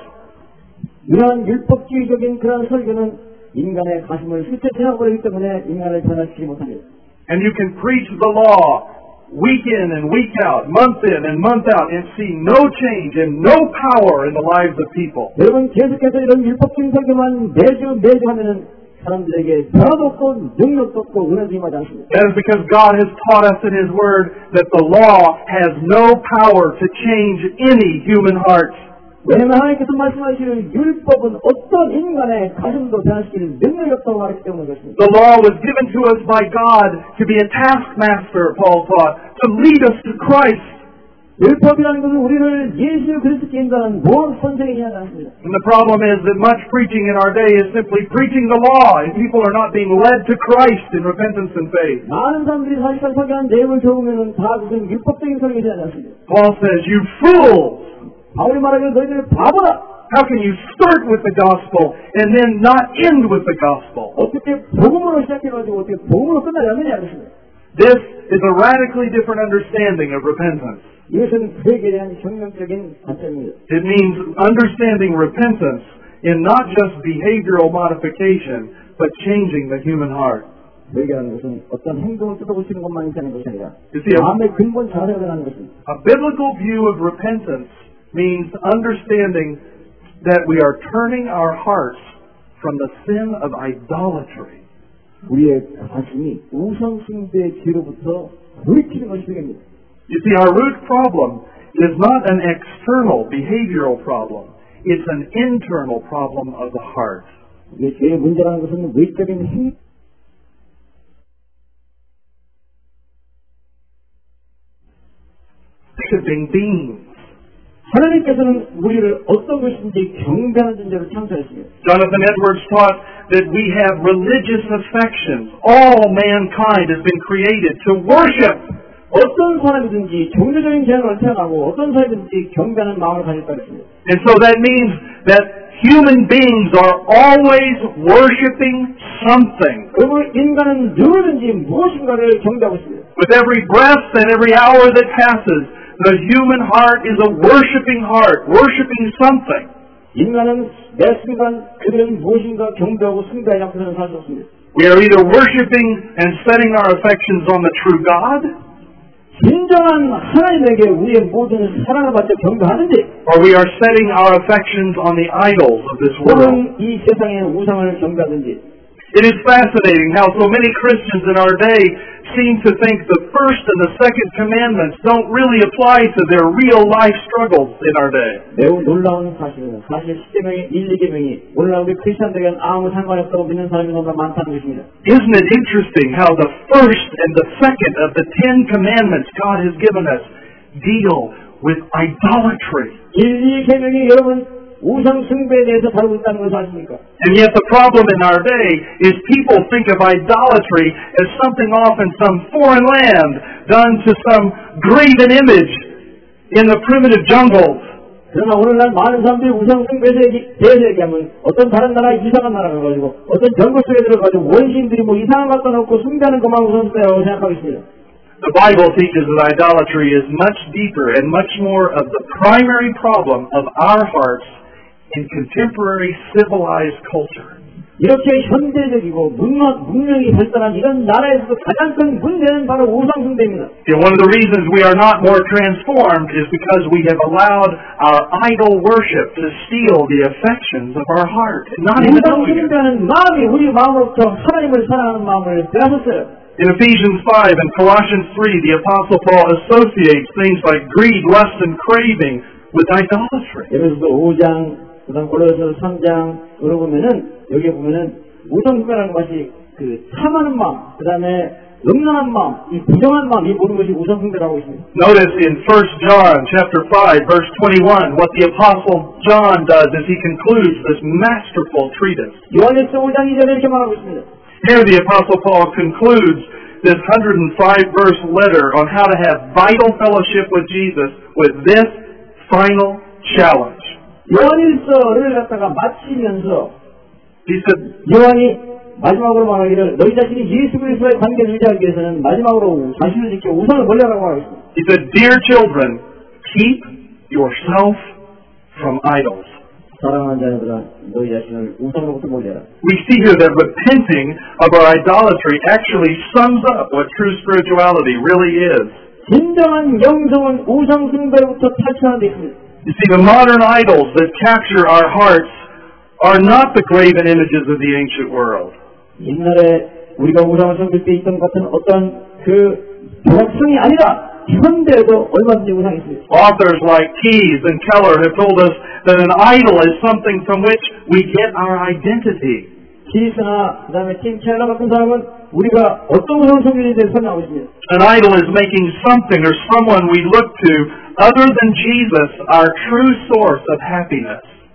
이러한 율법주의적인 그런 설교는 인간의 가슴을 스쳐 지나버리기 때문에 인간을 변화시키지 못합니다. And you can preach the law week in and week out, month in and month out, and see no change and no power in the lives of people. 여러분 계속해서 이런 율법적인 설교만 매주 매주 하면은 사람들에게 변화도 없고 능력도 없고 은혜도 임하지 않습니다. That is because God has taught us in His Word that the law has no power to change any human heart. 왜냐하면 하나님께서 말씀하시는 율법은 어떤 인간의 가슴도 변화시키는 능력이 없다고 말했기 때문에 그렇습니다. The law was given to us by God to be a taskmaster, Paul taught, to lead us to Christ. 율법이라는 것은 우리를 예수 그리스도께 인도하는 모든 선생이 해야 않습니다. And the problem is that much preaching in our day is simply preaching the law, and people are not being led to Christ in repentance and faith. 많은 사람들이 사실상 설교한 내용을 들어보면 다 무슨 율법적인 설교를 해야 않습니다. Paul says, "You fools! 바울이 말하기를 너희들 바보다! How can you start with the gospel and then not end with the gospel?" 어떻게 복음으로 시작해가지고 어떻게 복음으로 끝나려느냐 하십니다. This is a radically different understanding of repentance. 이것은 회개에 대한 혁명적인 관점입니다. It means understanding repentance in not just behavioral modification, but changing the human heart. 회개라는 것은 어떤 행동을 뜯어고치는 것만이 되는 것이 아니라 You see, a, 마음의 근본 자세가 되는 것입니다. a biblical view of repentance means understanding that we are turning our hearts from the sin of idolatry. 우리의 가슴이 우상숭배의 죄로부터 돌이키는 것이 되겠습니다. You see, our root problem is not an external behavioral problem. It's an internal problem of the heart. 우리의 죄의 문제라는 것은 외적인 행 Worshipping beings. 하나님께서는 우리를 어떤 것인지 경배하는 존재로 창조했습니다. Jonathan Edwards taught that we have religious affections. All mankind has been created to worship. 어떤 사람이든지 종교적인 개념을 태어나고 어떤 사람이든지 경배하는 마음을 가졌다고 했습니다. And so that means that human beings are always worshiping something. 그리고 인간은 누구든지 무엇인가를 경배하고 있습니다. With every breath and every hour that passes, the human heart is a worshiping heart, worshiping something. 인간은 매 순간 그들은 무엇인가 경배하고 숭배하지 않고서는 살 수 없습니다. We are either worshiping and setting our affections on the true God, 진정한 하나님에게 우리의 모든 사랑을 받자 경배하는지, or we are setting our affections on the idols of this world. 또는 이 세상의 우상을 경배하든지. It is fascinating how so many Christians in our day seem to think the first and the second commandments don't really apply to their real life struggles in our day. 매우 놀라운 사실은 사실 십계명의 일, 이계명이 오늘날 우리 크리스천들에게는 아무 상관이 없다고 믿는 사람이 너무나 많다는 것입니다. Isn't it interesting how the first and the second of the Ten Commandments God has given us deal with idolatry? 일, 이계명이 여러분 우상 숭배에 대해서 다루고 있다는 것을 아십니까? And yet the problem in our day is people think of idolatry as something off in some foreign land done to some graven image in the primitive jungles. 그러나 오늘날 많은 사람들이 우상 숭배에 대해서 얘기하면 어떤 다른 나라 이상한 나라가 가지고 어떤 정글 속에 들어가지고 원신들이 뭐 이상한 것 갖다 놓고 숭배하는 것만 우상 숭배라고 생각하고 있습니다. The Bible teaches that idolatry is much deeper and much more of the primary problem of our hearts in contemporary civilized culture. 이렇게 현대적이고 문명, 문명이 발달한 이런 나라에서도 가장 큰 문제는 바로 우상숭배입니다. And one of the reasons we are not more transformed is because we have allowed our idol worship to steal the affections of our heart. Not even knowing it. 우상숭배하는 마음이 우리 마음으로부터 하나님을 사랑하는 마음을 빼앗았어요. In Ephesians five and Colossians three, the Apostle Paul associates things like greed, lust, and craving with idolatry. 에베소서 오 장 그다음 골로새서 삼 장 들어보면은 여기에 보면은 우상숭배라는 것이 그 탐하는 마음, 그다음에 음란한 마음, 이 부정한 마음, 이 모든 것이 우상숭배라고 있습니다. Notice in First John chapter five verse twenty-one what the Apostle John does as he concludes this masterful treatise. 요한일서 오 장 이 절에 이렇게 말하고 있습니다. Here the Apostle Paul concludes this one hundred five verse letter on how to have vital fellowship with Jesus with this final challenge. 요한일서를 갖다가 마치면서 He said, 요한이 마지막으로 말하기를 너희 자신이 예수 그리스도의 관계를 유지하기 위해서는 마지막으로 자신을 지켜 우상을 멀리하라고 하고 있습니다. he said, Dear children, keep yourself from idols. 사랑하는 자녀들아, 너희 자신을 우상으로부터 멀리하라. We see here that repenting of our idolatry actually sums up what true spirituality really is. 진정한 영성은 우상 숭배로부터 탈출하는 데 있습니다. You see, the modern idols that capture our hearts are not the graven images of the ancient world. 옛날에 우리가 우상을 섬길 때 있던 같은 어떤 그 도약성이 아니라 현대에도 얼마든지 우상이 있습니다. Authors like Keyes and Keller have told us that an idol is something from which we get our identity. 키스나 그다음에 팀 켈러 같은 사람은 우리가 어떤 우상 섬기는에 대해서 설명하고 있습니다. An idol is making something or someone we look to other than Jesus our true source of happiness.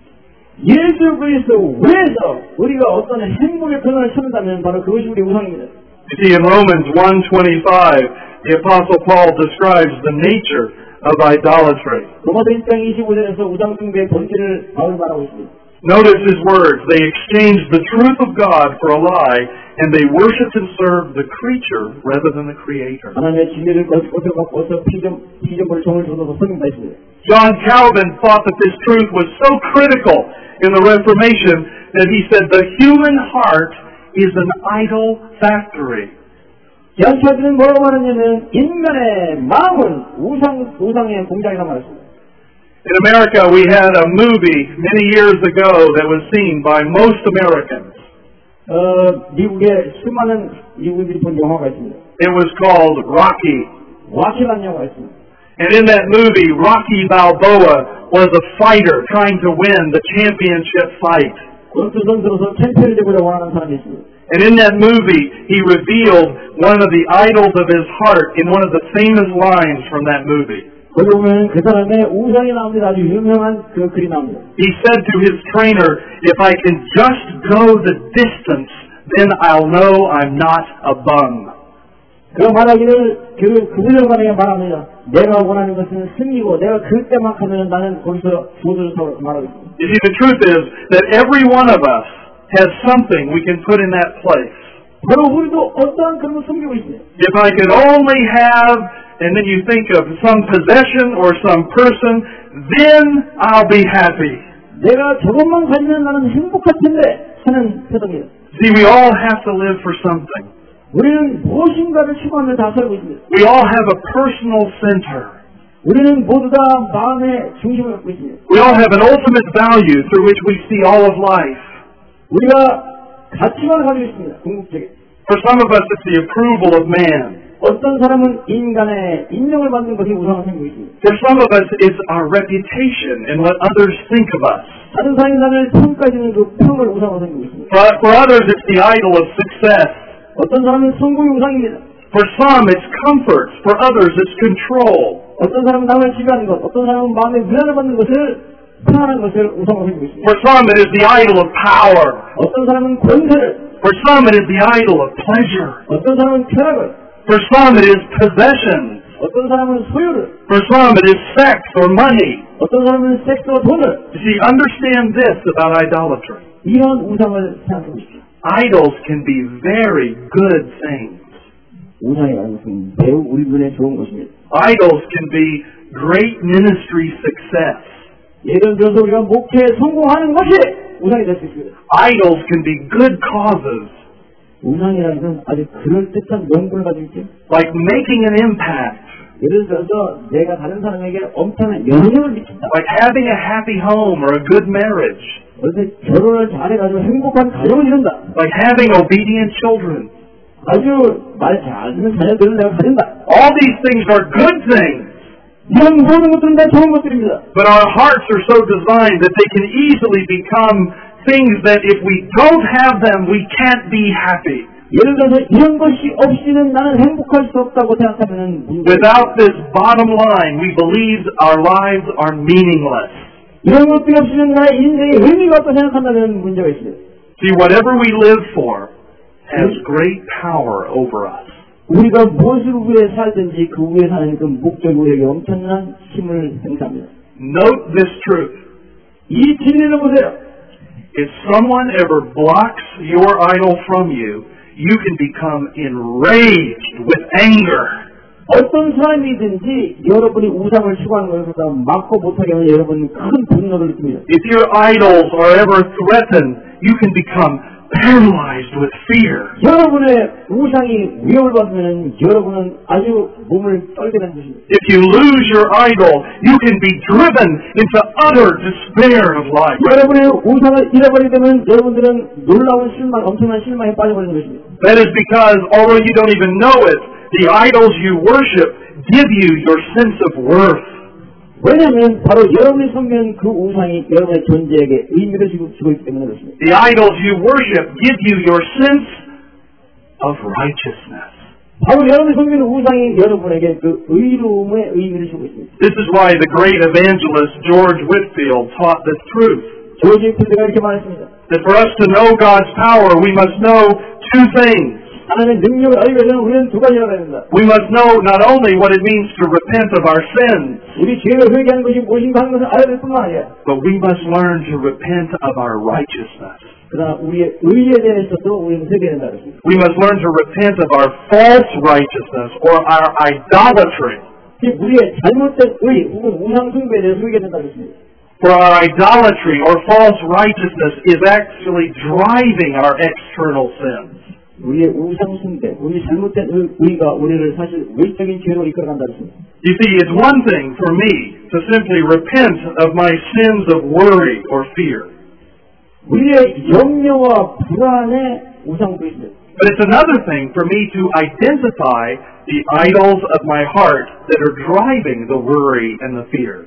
예수 그리스도 외에서 우리가 어떤 행복의 근원을 찾는다면 바로 그것이 우리 우상입니다. You see, in Romans one twenty-five, the Apostle Paul describes the nature of idolatry. 로마서 일 장 이십오 절에서 우상 숭배의 본질을 바울이 말하고 있습니다. Notice his words. They exchanged the truth of God for a lie, and they worshipped and served the creature rather than the Creator. 하나님의 진리를 거꾸로 바꿔서 피점, 피점을 종을 줘서 섬긴다 했습니다. John Calvin thought that this truth was so critical in the Reformation that he said the human heart is an idol factory. 연차들은 뭐라고 말하냐면 인간의 마음은 우상 우상의 공장이라 말했습니다. In America, we had a movie many years ago that was seen by most Americans. 어, 미국에 수많은 미국인들이 본 영화가 있습니다. It was called Rocky. 락키라는 영화가 있습니다. And in that movie, Rocky Balboa was a fighter trying to win the championship fight. 권투 선수로서 챔피언이 되고자 원하는 사람이 있습니다. And in that movie, he revealed one of the idols of his heart in one of the famous lines from that movie. 거기 보면 그 사람의 우상이 나옵니다. 아주 유명한 그 글이 나옵니다. He said to his trainer, if I can just go the distance, then I'll know I'm not a bum. 그 말하기를 그, 그 훈련관에게 말합니다. 내가 원하는 것은 승리고 내가 그때만큼은 나는 거기서 조절을 말하겠습니다. You see, the truth is that every one of us has something we can put in that place. 바로 우리도 어떠한 그런 걸 숨기고 있습니다. If I could only have, and then you think of some possession or some person, then I'll be happy. 내가 저것만 가지면 나는 행복할 텐데 하는 태도입니다. See, we all have to live for something. 우리는 무엇인가를 추구하며 다 살고 있습니다. We all have a personal center. 우리는 모두 다 마음의 중심을 갖고 있습니다. We all have an ultimate value through which we see all of life. 우리가 가치관을 가지고 있습니다. 궁극적인. For some of us, it's the approval of man. 어떤 사람은 인간의 인정을 받는 것이 우상을 생기고 있습니다. For some of us, it's our reputation and what others think of us. 다른 사람이 나를 평가해주는 그 평을 우상으로 생기고 있습니다. For, for others, it's the idol of success. 어떤 사람은 성공이 우상입니다. For some, it's comfort. For others, it's control. 어떤 사람은 남을 지배하는 것, 어떤 사람은 마음의 위안을 받는 것을 편안한 것을 우상으로 생기고 있습니다. For some, it is the idol of power. 어떤 사람은 권세를, For some, it is the idol of pleasure. 어떤 사람은 쾌락을, For some, it is possessions. 어떤 사람은 소유를, For some, it is sex or money. 어떤 사람은 섹스와 돈을. You see, understand this about idolatry. 이런 우상을 생각해 보십시오. Idols can be very good things. 우상이라는 것은 매우 우리 눈에 좋은 것입니다. Idols can be great ministry success. 예를 들어서 우리가 목회에 성공하는 것이 우상이 될 수 있습니다. Idols can be good causes, 우상이라는 것은 아주 그럴듯한 명분을 가지고 있죠. like making an impact, 예를 들어서 내가 다른 사람에게 엄청난 영향을 미친다. like having a happy home or a good marriage, 그런데 결혼을 잘해가지고 행복한 가정을 이룬다. like having obedient children. 아주 말 잘 듣는 자녀들을 내가 가진다. All these things are good things, 이런 모든 것들은 다 좋은 것들입니다. but our hearts are so designed that they can easily become things that if we don't have them, we can't be happy. 예를 들어서 이런 것이 없이는 나는 행복할 수 없다고 생각하면 문제입니다. Without this bottom line, we believe our lives are meaningless. 이런 것들이 없이는 나의 인생에 의미가 없다고 생각한다면 문제가 있습니다. See, whatever we live for has great power over us. 우리가 무엇을 위해 살든지 그 위해 사는 그 목적이 우리에게 엄청난 힘을 행사합니다. Note this truth. 이 진리를 보세요. If someone ever blocks your idol from you, you can become enraged with anger. 어떤 사람이든지 여러분이 우상을 추구하는 것을 막고 못하게 하면 여러분은 큰 분노를 느낍니다. If your idols are ever threatened, you can become paralyzed with fear. 여러분의 우상이 위협을 받으면 여러분은 아주 몸을 떨게 되는 것입니다. If you lose your idol, you can be driven into utter despair of life. 여러분의 우상을 잃어버리게 되면 여러분들은 놀라운 실망, 엄청난 실망에 빠져버리는 것입니다. That is because, although you don't even know it, the idols you worship give you your sense of worth. 왜냐하면 바로 여러분이 섬기는 그 우상이 여러분의 존재에게 의미를 주고 있기 때문에 그렇습니다. The idols you worship give you your sense of righteousness. 바로 여러분이 섬기는 우상이 여러분에게 그 의로움의 의미를 주고 있습니다. This is why the great evangelist George Whitefield taught this truth. 조지 휘필드가 이렇게 말했습니다. That for us to know God's power, we must know two things. 하나님의 능력을 알기 위해서는 우리는 두 가지를 알아야 됩니다. We must know not only what it means to repent of our sins, 우리 죄를 회개하는 것이 무엇인가 하는 것을 알아야 될 뿐만 아니라 but we must learn to repent of our righteousness. 그러나 우리의 의에 대해서도 우리는 회개해야 된다 그랬습니다. We must learn to repent of our false righteousness or our idolatry. 우리의 잘못된 의 혹은 우상 숭배에 대해서 회개해야 된다 그랬습니다. For our idolatry or false righteousness is actually driving our external sins. 우리의 우상 숭배, 우리 잘못된 의- 의가 우리를 사실 외적인 죄로 이끌어간다 했습니다. You see, it's one thing for me to simply repent of my sins of worry or fear. 우리의 염려와 불안의 우상도 있습니다. But it's another thing for me to identify the idols of my heart that are driving the worry and the fear.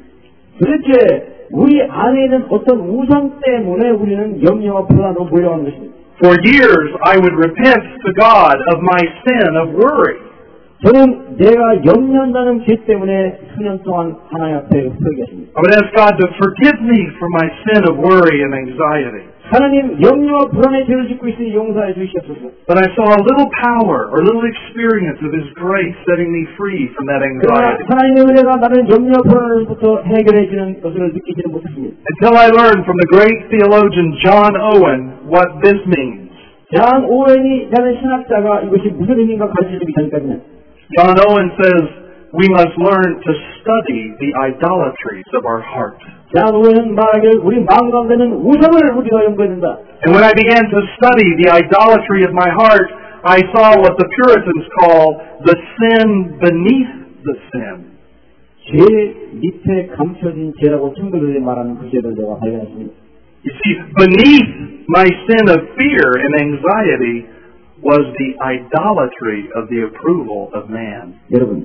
그렇게 우리 안에 있는 어떤 우상 때문에 우리는 염려와 불안으로 몰려가는 것입니다. For years, I would repent to God of my sin of worry. 저는 내가 염려한다는 죄 때문에 수년 동안 하나님 앞에 회개했습니다. I would ask God to forgive me for my sin of worry and anxiety. 하나님 염려와 불안의 죄를 짓고 있으니 용서해 주시옵소서. But I saw a little power or little experience of His grace setting me free from that 그러나 anxiety. 하나님의 은혜가 나를 염려와 불안으로부터 해결해 주는 것을 느끼지는 못했습니다. Until I learned from the great theologian John Owen what this means. 장 오웬이 라는 신학자가 이것이 무슨 의미인가 가르쳐주기 전까지는 John Owen says we must learn to study the idolatries of our heart. 장 오웬은 말하기를 우리 마음 가운데는 우상을 우리가 연구해야 된다. And when I began to study the idolatry of my heart, I saw what the Puritans call the sin beneath the sin. 죄 밑에 감춰진 죄라고 청교도들이 말하는 그 죄를 내가 발견했습니다. You see, beneath my sin of fear and anxiety was the idolatry of the approval of man. 여러분,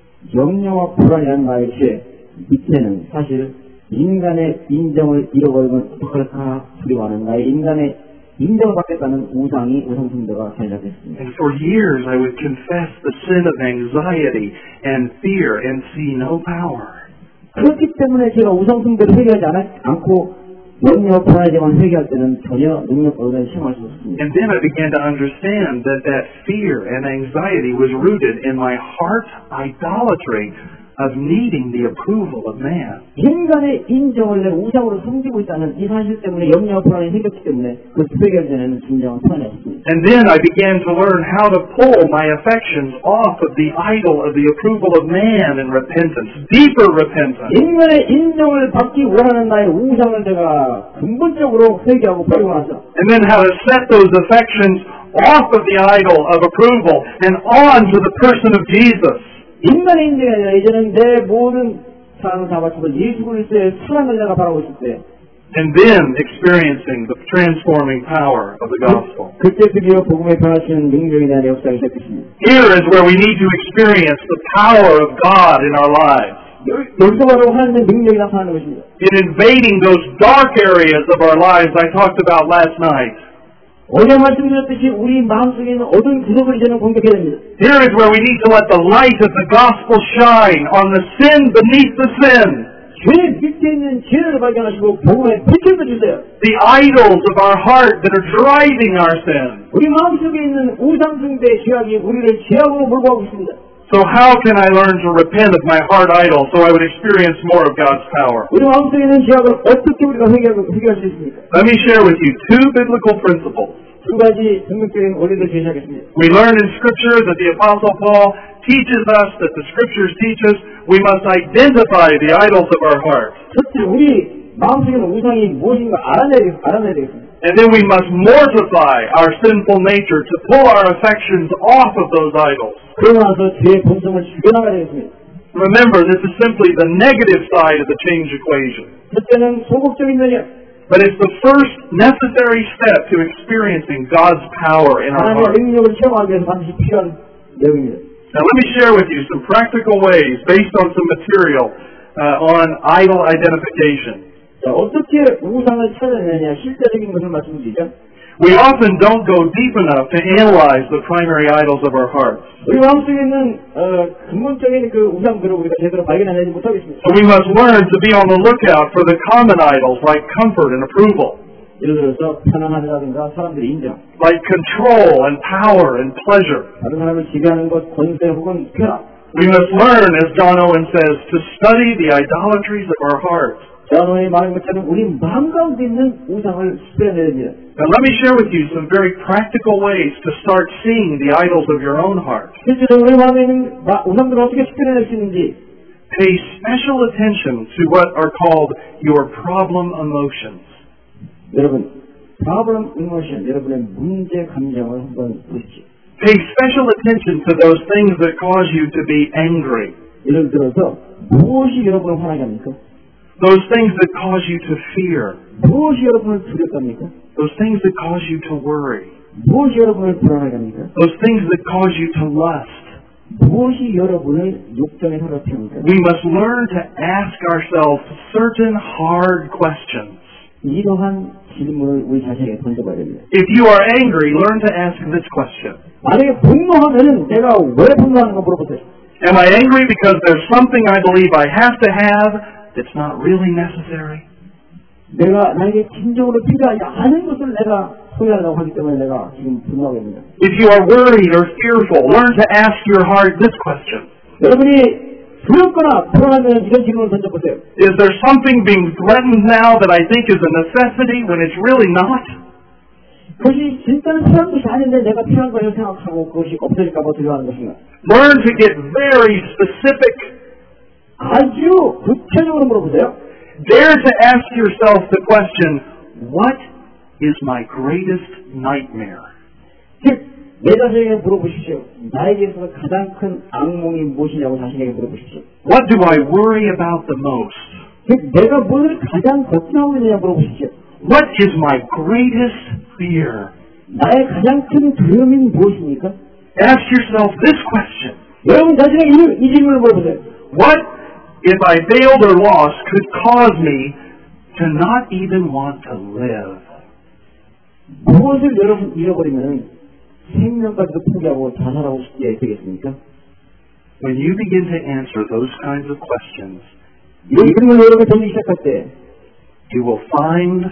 염려와 불안이라는 나의 죄 밑에는 사실 인간의 인정을 잃어버리면 어떡할까 두려워하는 나의 인간의 인정을 받겠다는 우상이 우상 숭배가 시작됐습니다. And for years I would confess the sin of anxiety and fear and see no power. 그렇기 때문에 제가 우상 숭배를 회개하지 않고 염려 불안에만 회개할 때는 전혀 능력 얻어낸 시험할 수 없습니다. And then I began to understand that that fear and anxiety was rooted in my heart idolatry of needing the approval of man. 인간의 인정을 내 우상으로 섬기고 있다는 이 사실 때문에 염려와 불안이 생겼기 때문에 그 회개할 때는 진정한 편이었습니다. And then I began to learn how to pull my affections off of the idol of the approval of man in repentance, deeper repentance. 인간의 인정을 받기 원하는 나의 우상을 내가 근본적으로 회개하고 버리고 나서 And then how to set those affections off of the idol of approval and on to the person of Jesus. 인간의 인정이 아니라 이제는 내 모든 사랑을 다 바쳐서 예수 그리스도의 사랑을 내가 바라고 있을 때 And then experiencing the transforming power of the gospel. 그때 드디어 복음의 변화시키는 능력에 대한 역사가 시작됐습니다. Here is where we need to experience the power of God in our lives. 여기서 바로 하나님의 능력이 나타나는 것입니다. In invading those dark areas of our lives I talked about last night. 어제 말씀드렸듯이 우리 마음속에 있는 어두운 구석을 이제는 공격해야 됩니다. Here is where we need to let the light of the gospel shine on the sin beneath the sin. 죄 밑에 있는 죄를 발견하시고 복음에 빛을 주세요. The idols of our heart that are driving our sin. 우리 마음속에 있는 우상 숭배 죄악이 우리를 죄악으로 몰고 가고 있습니다. So how can I learn to repent of my heart idol so I would experience more of God's power? 우리 마음속에 있는 죄악을 어떻게 우리가 해결, 해결할 수 있습니까? Let me share with you two biblical principles. 두 가지 성경적인 원리를 제시하겠습니다. We learn in Scripture that the Apostle Paul teaches us, that the Scriptures teach us, we must identify the idols of our heart. 첫째, 우리 마음속에 있는 우상이 무엇인가 알아내야, 알아내야 되겠습니다. And then we must mortify our sinful nature to pull our affections off of those idols. 그러고 나서 죄의 본성을 죽여나가야 되겠습니다. Remember, this is simply the negative side of the change equation. 첫째는 소극적인 면이야. But it's the first necessary step to experiencing God's power in our 하나님의 heart. 능력을 체험하기 위해서 반드시 필요한 내용입니다. Now let me share with you some practical ways based on some material uh, on idol identification. 자, 어떻게 우상을 찾아내느냐 실제적인 것을 말씀드리죠. We often don't go deep enough to analyze the primary idols of our hearts. 우리 마음속에 있는 어, 근본적인 그 우상들을 우리가 제대로 발견해내지 못하겠습니다. So we must learn to be on the lookout for the common idols like comfort and approval, 예를 들어서 편안함이라든가 사람들의 인정, like control and power and pleasure. 다른 사람을 지배하는 것, 권세 혹은 쾌락. We must learn, as John Owen says, to study the idolatries of our hearts. 저는 말한 것처럼 우리 마음 가운데 있는 우상을 수련해야 됩니다. Now let me share with you some very practical ways to start seeing the idols of your own heart. 실제로 우리 마음에 있는 우상들을 어떻게 수련할 수 있는지 pay special attention to what are called your problem emotions. 여러분, problem emotion, 여러분의 문제 감정을 한번 보십시오. Pay special attention to those things that cause you to be angry. 예를 들어서 무엇이 여러분을 화나게 합니까? Those things that cause you to fear. 무엇이 여러분을 두렵게 합니까? Those things that cause you to worry. 무엇이 여러분을 불안하게 합니까? Those things that cause you to lust. 무엇이 여러분을 욕정에 사로잡게 합니까? We must learn to ask ourselves certain hard questions. 이러한 질문을 우리 자신에게 던져봐야 됩니다. If you are angry, learn to ask this question. 만약에 분노하면은 내가 왜 분노하는가 물어보세요. Am I angry because there's something I believe I have to have that's not really necessary? 내가 나에게 진정으로 필요하지 않은 것을 내가 소유하려고 하기 때문에 내가 지금 분노하게 됩니다. If you are worried or fearful, learn to ask your heart this question. 여러분이 두렵거나 불안하면 이런 질문을 던져보세요. Is there something being threatened now that I think is a necessity when it's really not? 그것이 진짜는 필요한 것이 아닌데 내가 필요한 거라고 생각하고 그것이 없어질까 봐 두려워하는 것인가? Learn to get very specific. 아주 구체적으로 물어보세요. Dare to ask yourself the question, what is my greatest nightmare? 즉, 내 자신에게 물어보십시오. 나에게 있어서 가장 큰 악몽이 무엇이냐고 자신에게 물어보십시오. What do I worry about the most? 즉, 내가 무엇을 가장 걱정하고 있느냐 물어보십시오. What is my greatest fear? 나의 가장 큰 두려움이 무엇입니까? Ask yourself this question. 여러분 자신에게 이, 이 질문을 물어보세요. What, if I failed or lost, could cause me to not even want to live? 무엇을 여러분 잃어버리면 생명까지도 포기하고 자살하고 싶게 되겠습니까? When you begin to answer those kinds of questions, 이 질문을 여러분이 던지기 시작할 때 you will find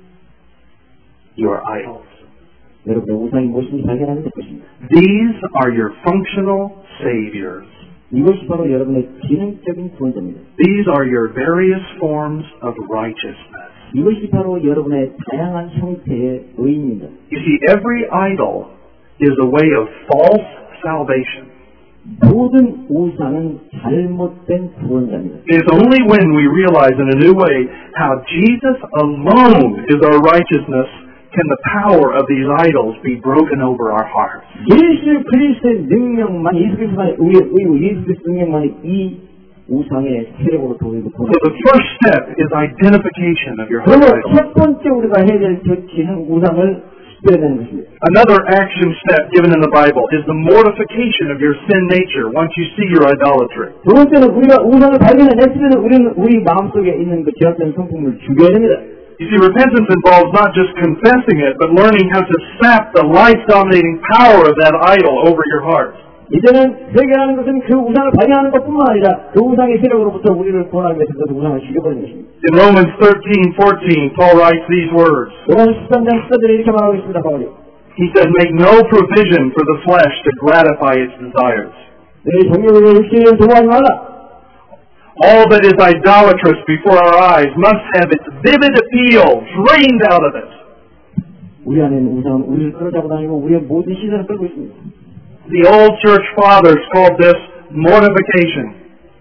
your idols. 여러분의 우상이 무엇인지 발견하게 될 것입니다. These are your functional saviors. 이것이 바로 여러분의 기능적인 구원자입니다. These are your various forms of righteousness. 이것이 바로 여러분의 다양한 형태의 의입니다. You see, every idol is a way of false salvation. 모든 우상은 잘못된 구원자입니다. It's only when we realize in a new way how Jesus alone is our righteousness can the power of these idols be broken over our hearts. 예수 그리스도의 능력만, 예수 그리스도의 의의 의고 예수 그리스도의 능력만이 이 우상의 세력으로 도우고 So the first step is identification of your heart 그러면 idol. 첫 번째 우리가 해야 될 조치는 우상을識別되는 것입니다. Another action step given in the Bible is the mortification of your sin nature once you see your idolatry. 두 번째는 우리가 우상을 발견해냈을 때는 우리는 우리 마음속에 있는 그 죄악된 성품을 죽여야 됩니다. You see, repentance involves not just confessing it, but learning how to sap the life-dominating power of that idol over your heart. 이제는 회개하는 것은 그 우상을 발견하는 것뿐만 아니라 그 우상의 세력으로부터 우리를 구원하기 위해서 그 우상을 죽여버리는 것입니다. In Romans thirteen fourteen, Paul writes these words. 로마서 십삼 장 십 절에 이렇게 말하고 있습니다. 바울이. He said, make no provision for the flesh to gratify its desires. 내 정욕을 육신을 도모하지 말라. All that is idolatrous before our eyes must have its vivid appeal drained out of it. 우리 안에는 우상은 우리를 끌어잡고 다니고 우리의 모든 시선을 끌고 있습니다. The old church fathers called this mortification.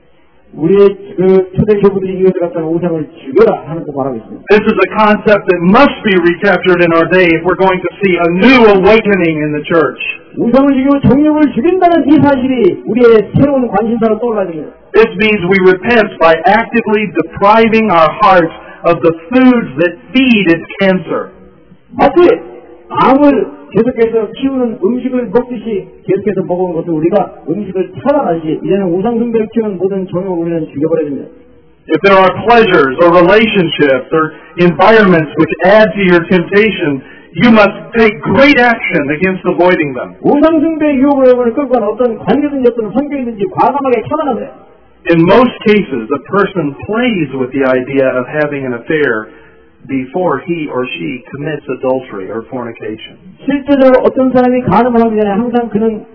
우리의 그 초대 교부들이 이것을 갖다가 우상을 죽여라 하는 거 말하고 있습니다. This is a concept that must be recaptured in our day if we're going to see a new awakening in the church. 우상을 죽이고 정욕을 죽인다는 이 사실이 우리의 새로운 관심사로 떠올라야 됩니다. This means we repent by actively depriving our hearts of the foods that feed its cancer. 마치 암을 계속해서 키우는 음식을 먹듯이 계속해서 먹은 것을 우리가 음식을 차단하듯이 이제는 우상숭배를 키우는 모든 정욕을 우리는 죽여버려야 됩니다. If there are pleasures or relationships or environments which add to your temptation, you must take great action against avoiding them. 우상숭배의 유혹을 끌고 가는 어떤 관계든지 어떤 성격이든지 과감하게 차단하세요. In most cases, a person plays with the idea of having an affair before he or she commits adultery or fornication. 실제적으로 어떤 사람이 간음을 하기 전에 항상 그는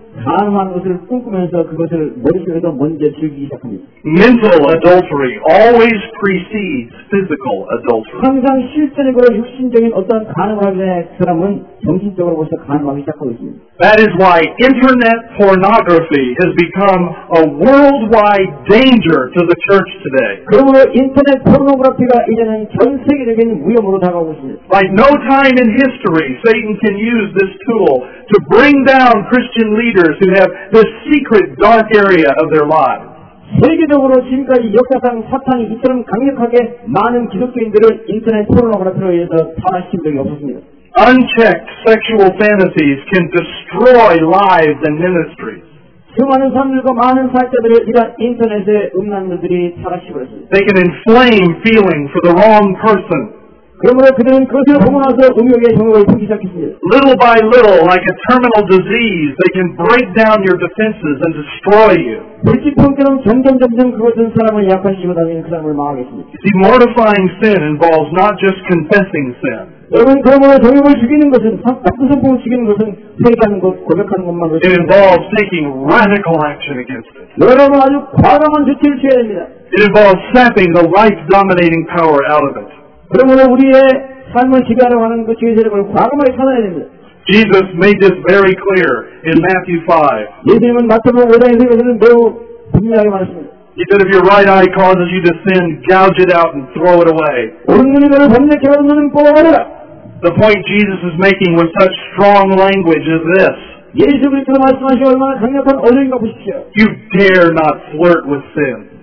가늠한 것을 꿈꾸면서 그것을 머릿속에서 먼저 즐기기 시작합니다. Mental adultery always precedes physical adultery. 항상 실전적으로 육신적인 어떤 가늠을 하기 전에 그 사람은 정신적으로 벌써 가늠하기 시작하고 있습니다. That is why internet pornography has become a worldwide danger to the church today. 그러므로 인터넷 포르노그래피가 이제는 전 세계적인 위험으로 다가오고 있습니다. Like no time in history, Satan can use this tool to bring down Christian leaders who have this secret dark area of their lives. 세계적으로 지금까지 역사상 사탄이 이처럼 강력하게 많은 기독교인들을 인터넷 포르노그래피로 인해서 타락시킨 적이 없었습니다. Unchecked sexual fantasies can destroy lives and ministries. 수많은 사람들과 많은 사역자들을 이런 인터넷의 음란물들이 타락시켰습니다. They can inflame feeling for the wrong person. 그러므로 그들은 그것을 보고 나서 음욕의 정욕을 품기 시작했습니다. Little by little, like a terminal disease, they can break down your defenses and destroy you. 물질병처럼 점점 점점 그것은 사람을 약화시키고 다니는 그 사람을 망하겠습니다. See, mortifying sin involves not just confessing sin. 여러분, 그러므로 정욕을 죽이는 것은, 나쁜 성품을 죽이는 것은 회개하는 것, 고백하는 것만 It involves taking radical action against it. 여러분 아주 과감한 조치를 취해야 됩니다. It involves sapping the life-dominating power out of it. 그러므로 우리의 삶을 지배하려고 하는 그 죄의 세력을 과감하게 찾아야 됩니다. Jesus made this very clear in Matthew five. 예수님은 마태복음 오 장에서 이것을 매우 분명하게 말했습니다. He said, if your right eye causes you to sin, gouge it out and throw it away. 오른눈이 너를 범죄케 하는 눈은 뽑아버려라. The point Jesus is making with such strong language is this. 예수 그리스도 말씀하시고 얼마나 강력한 언어인가 보십시오. You dare not flirt with sin.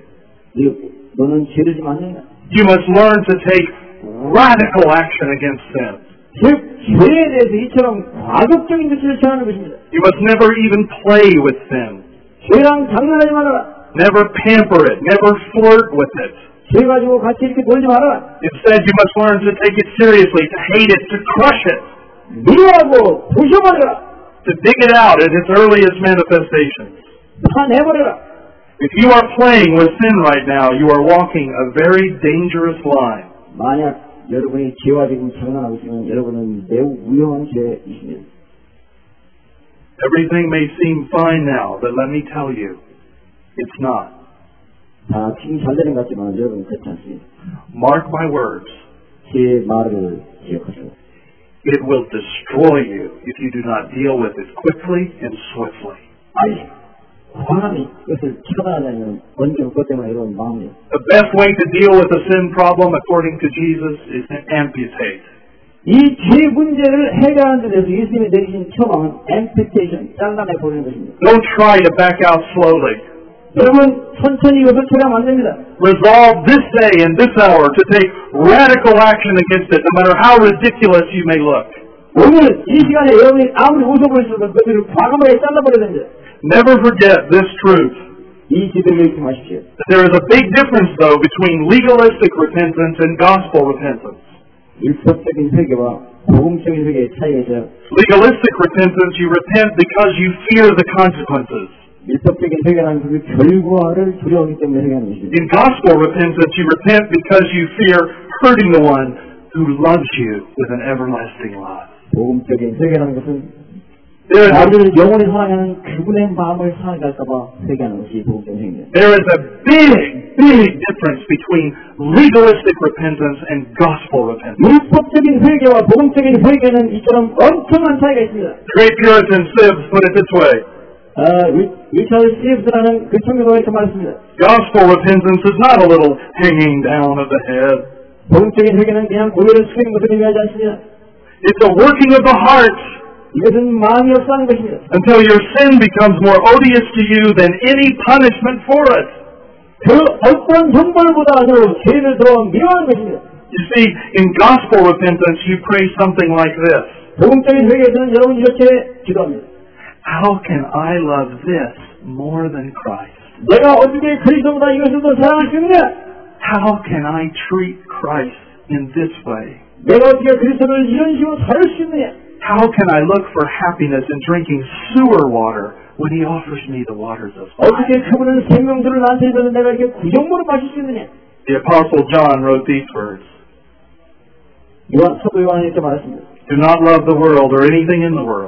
너는 죄를 지 않는다. You must learn to take radical action against sin. 즉, 죄에 대해서 이처럼 과격적인 조치를 취하는 것입니다. You must never even play with sin. 죄랑 장난하지 말아라. Never pamper it. Never flirt with it. 죄 가지고 같이 이렇게 놀지 말아라. Instead, you must learn to take it seriously, to hate it, to crush it. 미워하고 부셔버려라. To dig it out at its earliest manifestations. 다 내버려라. If you are playing with sin right now, you are walking a very dangerous line. 만약 여러분이 죄와 지금 장난하고 있으면 여러분은 매우 위험한 죄에 있습니다. Everything may seem fine now, but let me tell you, it's not. 다 지금 잘 되는 것 같지만 여러분 그렇지 않습니다. Mark my words. 제 말을 기억하시고. It will destroy you if you do not deal with it quickly and swiftly. 아니, 사람이 이것을 처단하자면 원경 것 때문에 이런 마음이에요. The best way to deal with the sin problem, according to Jesus, is to amputate. 이 죄 문제를 해결하는 데 대해서 예수님이 내리신 처방은 amputation, 잘라내 버리는 것입니다. Don't try to back out slowly. 여러분, 천천히 이것을 처리하면 안 됩니다. Resolve this day and this hour to take radical action against it, no matter how ridiculous you may look. 오늘 이 시간에 여러분이 아무리 웃어 보이셔도 그들을 과감하게 잘라버려야 됩니다. Never forget this truth. 이 지도를 잊지 마십시오. There is a big difference, though, between legalistic repentance and gospel repentance. 율법적인 회개와 복음적인 회개의 차이가 있어요. Legalistic repentance, you repent because you fear the consequences. 율법적인 회개라는 그 결과를 두려워하기 때문에 회개하는 것입니다. In gospel repentance, you repent because you fear hurting the one who loves you with an everlasting love. 복음적인 회개라는 것은 There is, 나를 영원히 사랑하는 그분의 마음을 상하게 할까봐 회개하는 것이 복음적인 회개입니다. there is a big, big difference between legalistic repentance and gospel repentance. 율법적인 회개와 복음적인 회개는 이처럼 엄청난 차이가 있습니다. The great Puritan Sibbes put it this way. 아, 리처드 시브스라는 그 청교도가 이렇게 말했습니다. Gospel repentance is not a little hanging down of the head. 복음적인 회개는 그냥 고개를 숙이는 것을 의미하지 않습니다. It's a working of the heart. 이것은 마음이 역사하는 것입니다. Until your sin becomes more odious to you than any punishment for it. 그 어떤 형벌보다도 죄를 더 미워하는 것입니다. You see, in gospel repentance, you pray something like this. 복음적인 회개에서는 여러분 이렇게 기도합니다. How can I love this more than Christ? 내가 어떻게 그리스도보다 이것을 더 사랑할 수 있느냐? How can I treat Christ in this way? 내가 어떻게 그리스도를 이런 식으로 다룰 수 있느냐? How can I look for happiness in drinking sewer water when He offers me the waters of life? 어떻게 그분은 생명수를 나한테 줘서 내가 이렇게 구정물을 마실 수 있느냐? The Apostle John wrote these words. 요한, 사도 요한이 이렇게 말했습니다. Do not love the world or anything in the world.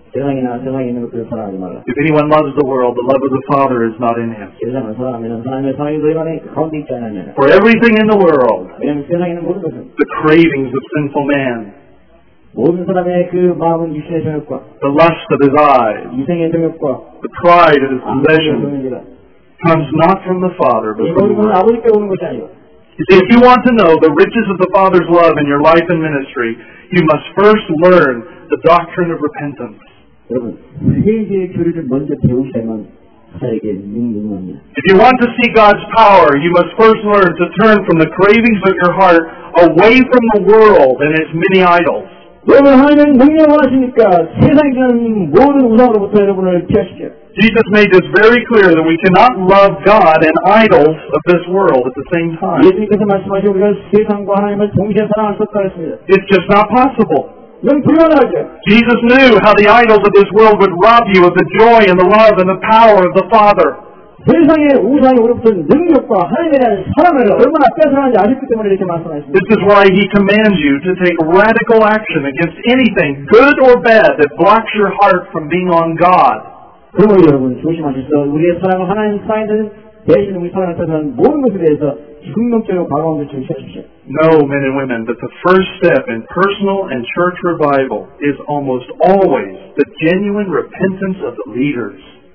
세상이나 세상에 있는 것들을 사랑하지 말라. If anyone loves the world, the love of the Father is not in him. 세상을 사랑하면 하나님의 사랑이 너희 안에 가운데 있지 않느냐. For everything in the world, 왜냐하면 세상에 있는 모든 것은 the cravings of sinful man, 모든 사람의 그 마음은 육신의 정욕과 the lust of his eyes, 이생의 정욕과 the pride of his 안목의 possessions, 정욕이라. comes not from the Father, but 이 from 모든 the 것은 world. 아버지께 오는 것이 아니고. If you want to know the riches of the Father's love in your life and ministry, you must first learn the doctrine of repentance. 여러분, 회개의 교리를 먼저 배우셔야만 사에게 능능합니다. If you want to see God's power, you must first learn to turn from the cravings of your heart away from the world and its many idols. 여러분 하나님은 능력을 하시니까 세상에 있는 모든 우상으로부터 여러분을 피하십시오. Jesus made this very clear that we cannot love God and idols of this world at the same time. 예수님께서 말씀하시고 우리가 세상과 하나님을 동시에 사랑할 수 없다고 했습니다. It's just not possible. 이건 불가능하죠. Jesus knew how the idols of this world would rob you of the joy and the love and the power of the Father. 세상의 우상이 우리부터 능력과 하나님에 대한 사랑을 얼마나 뺏어가는지 아셨기 때문에 이렇게 말씀하십니다. This is why He commands you to take radical action against anything, good or bad, that blocks your heart from being on God. 그러므로 여러분 조심하셔서 우리의 사랑을 하나님 사랑하는 대신 우리 사랑을 뺏어가는 모든 것에 대해서 흉명적으로 과감하게 조심하십시오. Know, men and women, that the first step in personal and church revival is almost always the genuine repentance of the leaders.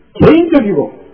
개인적이고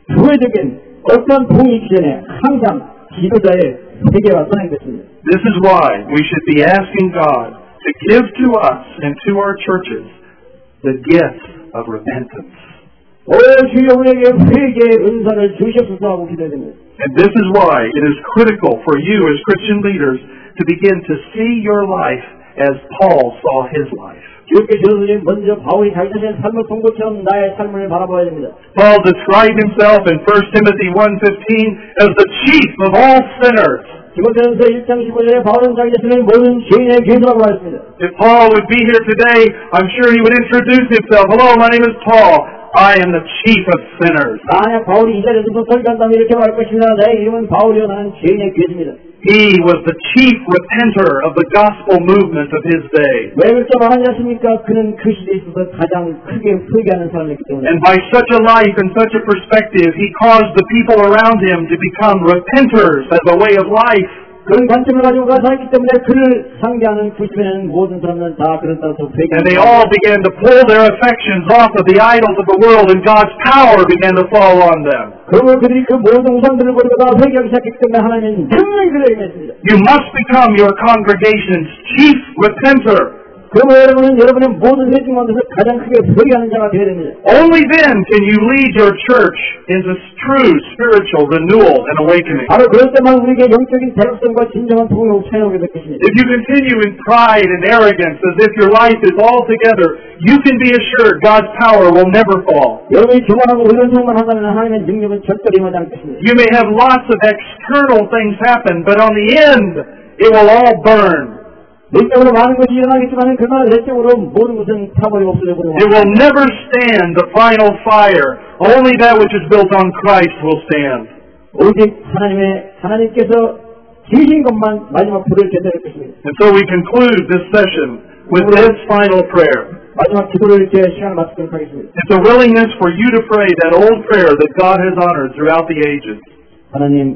교회적인 어떤 부흥이 있기 전에 항상 지도자의 회개가 선행됐습니다. This is why we should be asking God to give to us and to our churches the gift of repentance. 오 주여 우리에게 회개의 은사를 주시옵소서 하고 기도해드립니다. And this is why it is critical for you as Christian leaders to begin to see your life as Paul saw his life. 주께 주어진 먼저 바울이 자기 자신의 삶을 본 것처럼 나의 삶을 바라봐야 됩니다. Paul described himself in First Timothy one fifteen as the chief of all sinners. 디모데전서 일 장 십오 절에 바울은 자기 자신을 모든 죄인의 괴수라고 말했습니다. If Paul would be here today, I'm sure he would introduce himself. Hello, my name is Paul. I am the chief of sinners. 만약 바울이 이 자리에서 설교한다면 이렇게 말할 것입니다. 내 이름은 바울이요 나는 죄인의 괴수입니다. He was the chief repenter of the gospel movement of his day. 왜 그렇게 말하지 않습니까? 그는 그 시대에 있어서 가장 크게 회개하는 사람이기 때문에. And by such a life and such a perspective, he caused the people around him to become repenters as a way of life. 그런 관점을 가지고 살았기 때문에 그를 상대하는 그 주변에는 모든 사람들은 다 그를 따라서 회개합니다. And they all began to pull their affections off of the idols of the world, and God's power began to fall on them. 그러면 그들이 그 모든 우상들을 버리고 다 회개하기 시작했기 때문에 하나님은 분명히 그들에게 했습니다. You must become your congregation's chief repenter. 그러면 여러분은 여러분의 모든 회중 가운데서 가장 크게 회개하는 자가 되어야 됩니다. Only then can you lead your church into true spiritual renewal and awakening. 바로 그럴 때만 우리에게 영적인 대역성과 진정한 부흥을 체험하게 될 것입니다. If you continue in pride and arrogance as if your life is all together, you can be assured God's power will never fall. 여러분이 교만하고 의존성만 한다면 하나님의 능력은 절대로 임하지 않겠습니다. You may have lots of external things happen, but on the end, it will all burn. 내적으로 많은 것이 일어나겠지만 그러나 내적으로 모든 것은 타버리고 없어져 버리고 It will never stand the final fire. Only that which is built on Christ will stand. 오직 하나님의 하나님께서 지으신 것만 마지막 불을 견뎌낼 것입니다. And so we conclude this session with this final prayer. 마지막 기도를 이렇게 시간을 마치도록 하겠습니다. It's a willingness for you to pray that old prayer that God has honored throughout the ages. 하나님,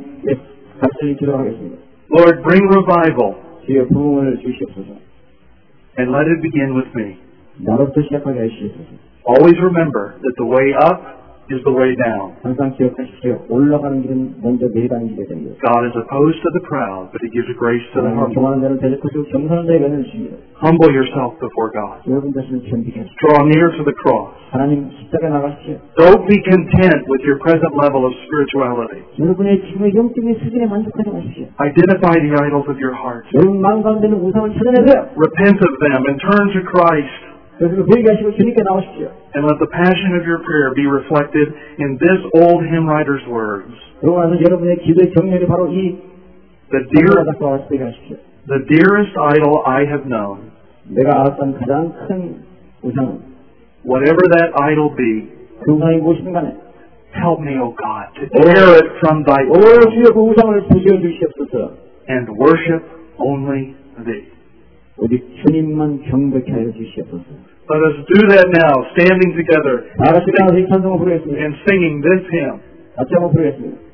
같이 기도하겠습니다. Lord, bring revival. 주의 부흥을 주시옵소서. And let it begin with me. 나로부터 시작하게 하시옵소서. Always remember that the way up is the way down. 항상 기억하십시오. 올라가는 길은 먼저 내려가는 길이 됩니다. God is opposed to the proud, but He gives grace to the humble. 경하는 자는 대적하시고 겸손한 자에게 은혜를 주십니다. Humble yourself before God. 여러분 자신을 겸비케 하십시오. Draw near to the cross. 하나님 십자가에 나가십시오. Don't be content with your present level of spirituality. 여러분의 지금의 영적인 수준에 만족하지 마십시오. Identify the idols of your heart. 여러분 마음 가운데는 우상을 찾아내세요. Repent of them and turn to Christ. 그래서 회개하시고 주님께 나오십시오. And let the passion of your prayer be reflected in this old hymn writer's words. 그러고 나서 여러분의 기도의 정렬이 바로 이 The, dear, 갖고 하십시오. the dearest idol I have known, 내가 알았던 가장 큰 우상은 whatever that idol be, 그 우상이 무엇이든 간에 help me, O God, to tear it from thy 오 주여 그 우상을 부수어 주시옵소서. and worship only thee. 오직 주님만 경배케 하여 주시옵소서. Let us do that now, standing together 다 같이 나가서 이 찬송을 부르겠습니다. and singing this hymn. 같이 한번 부르겠습니다.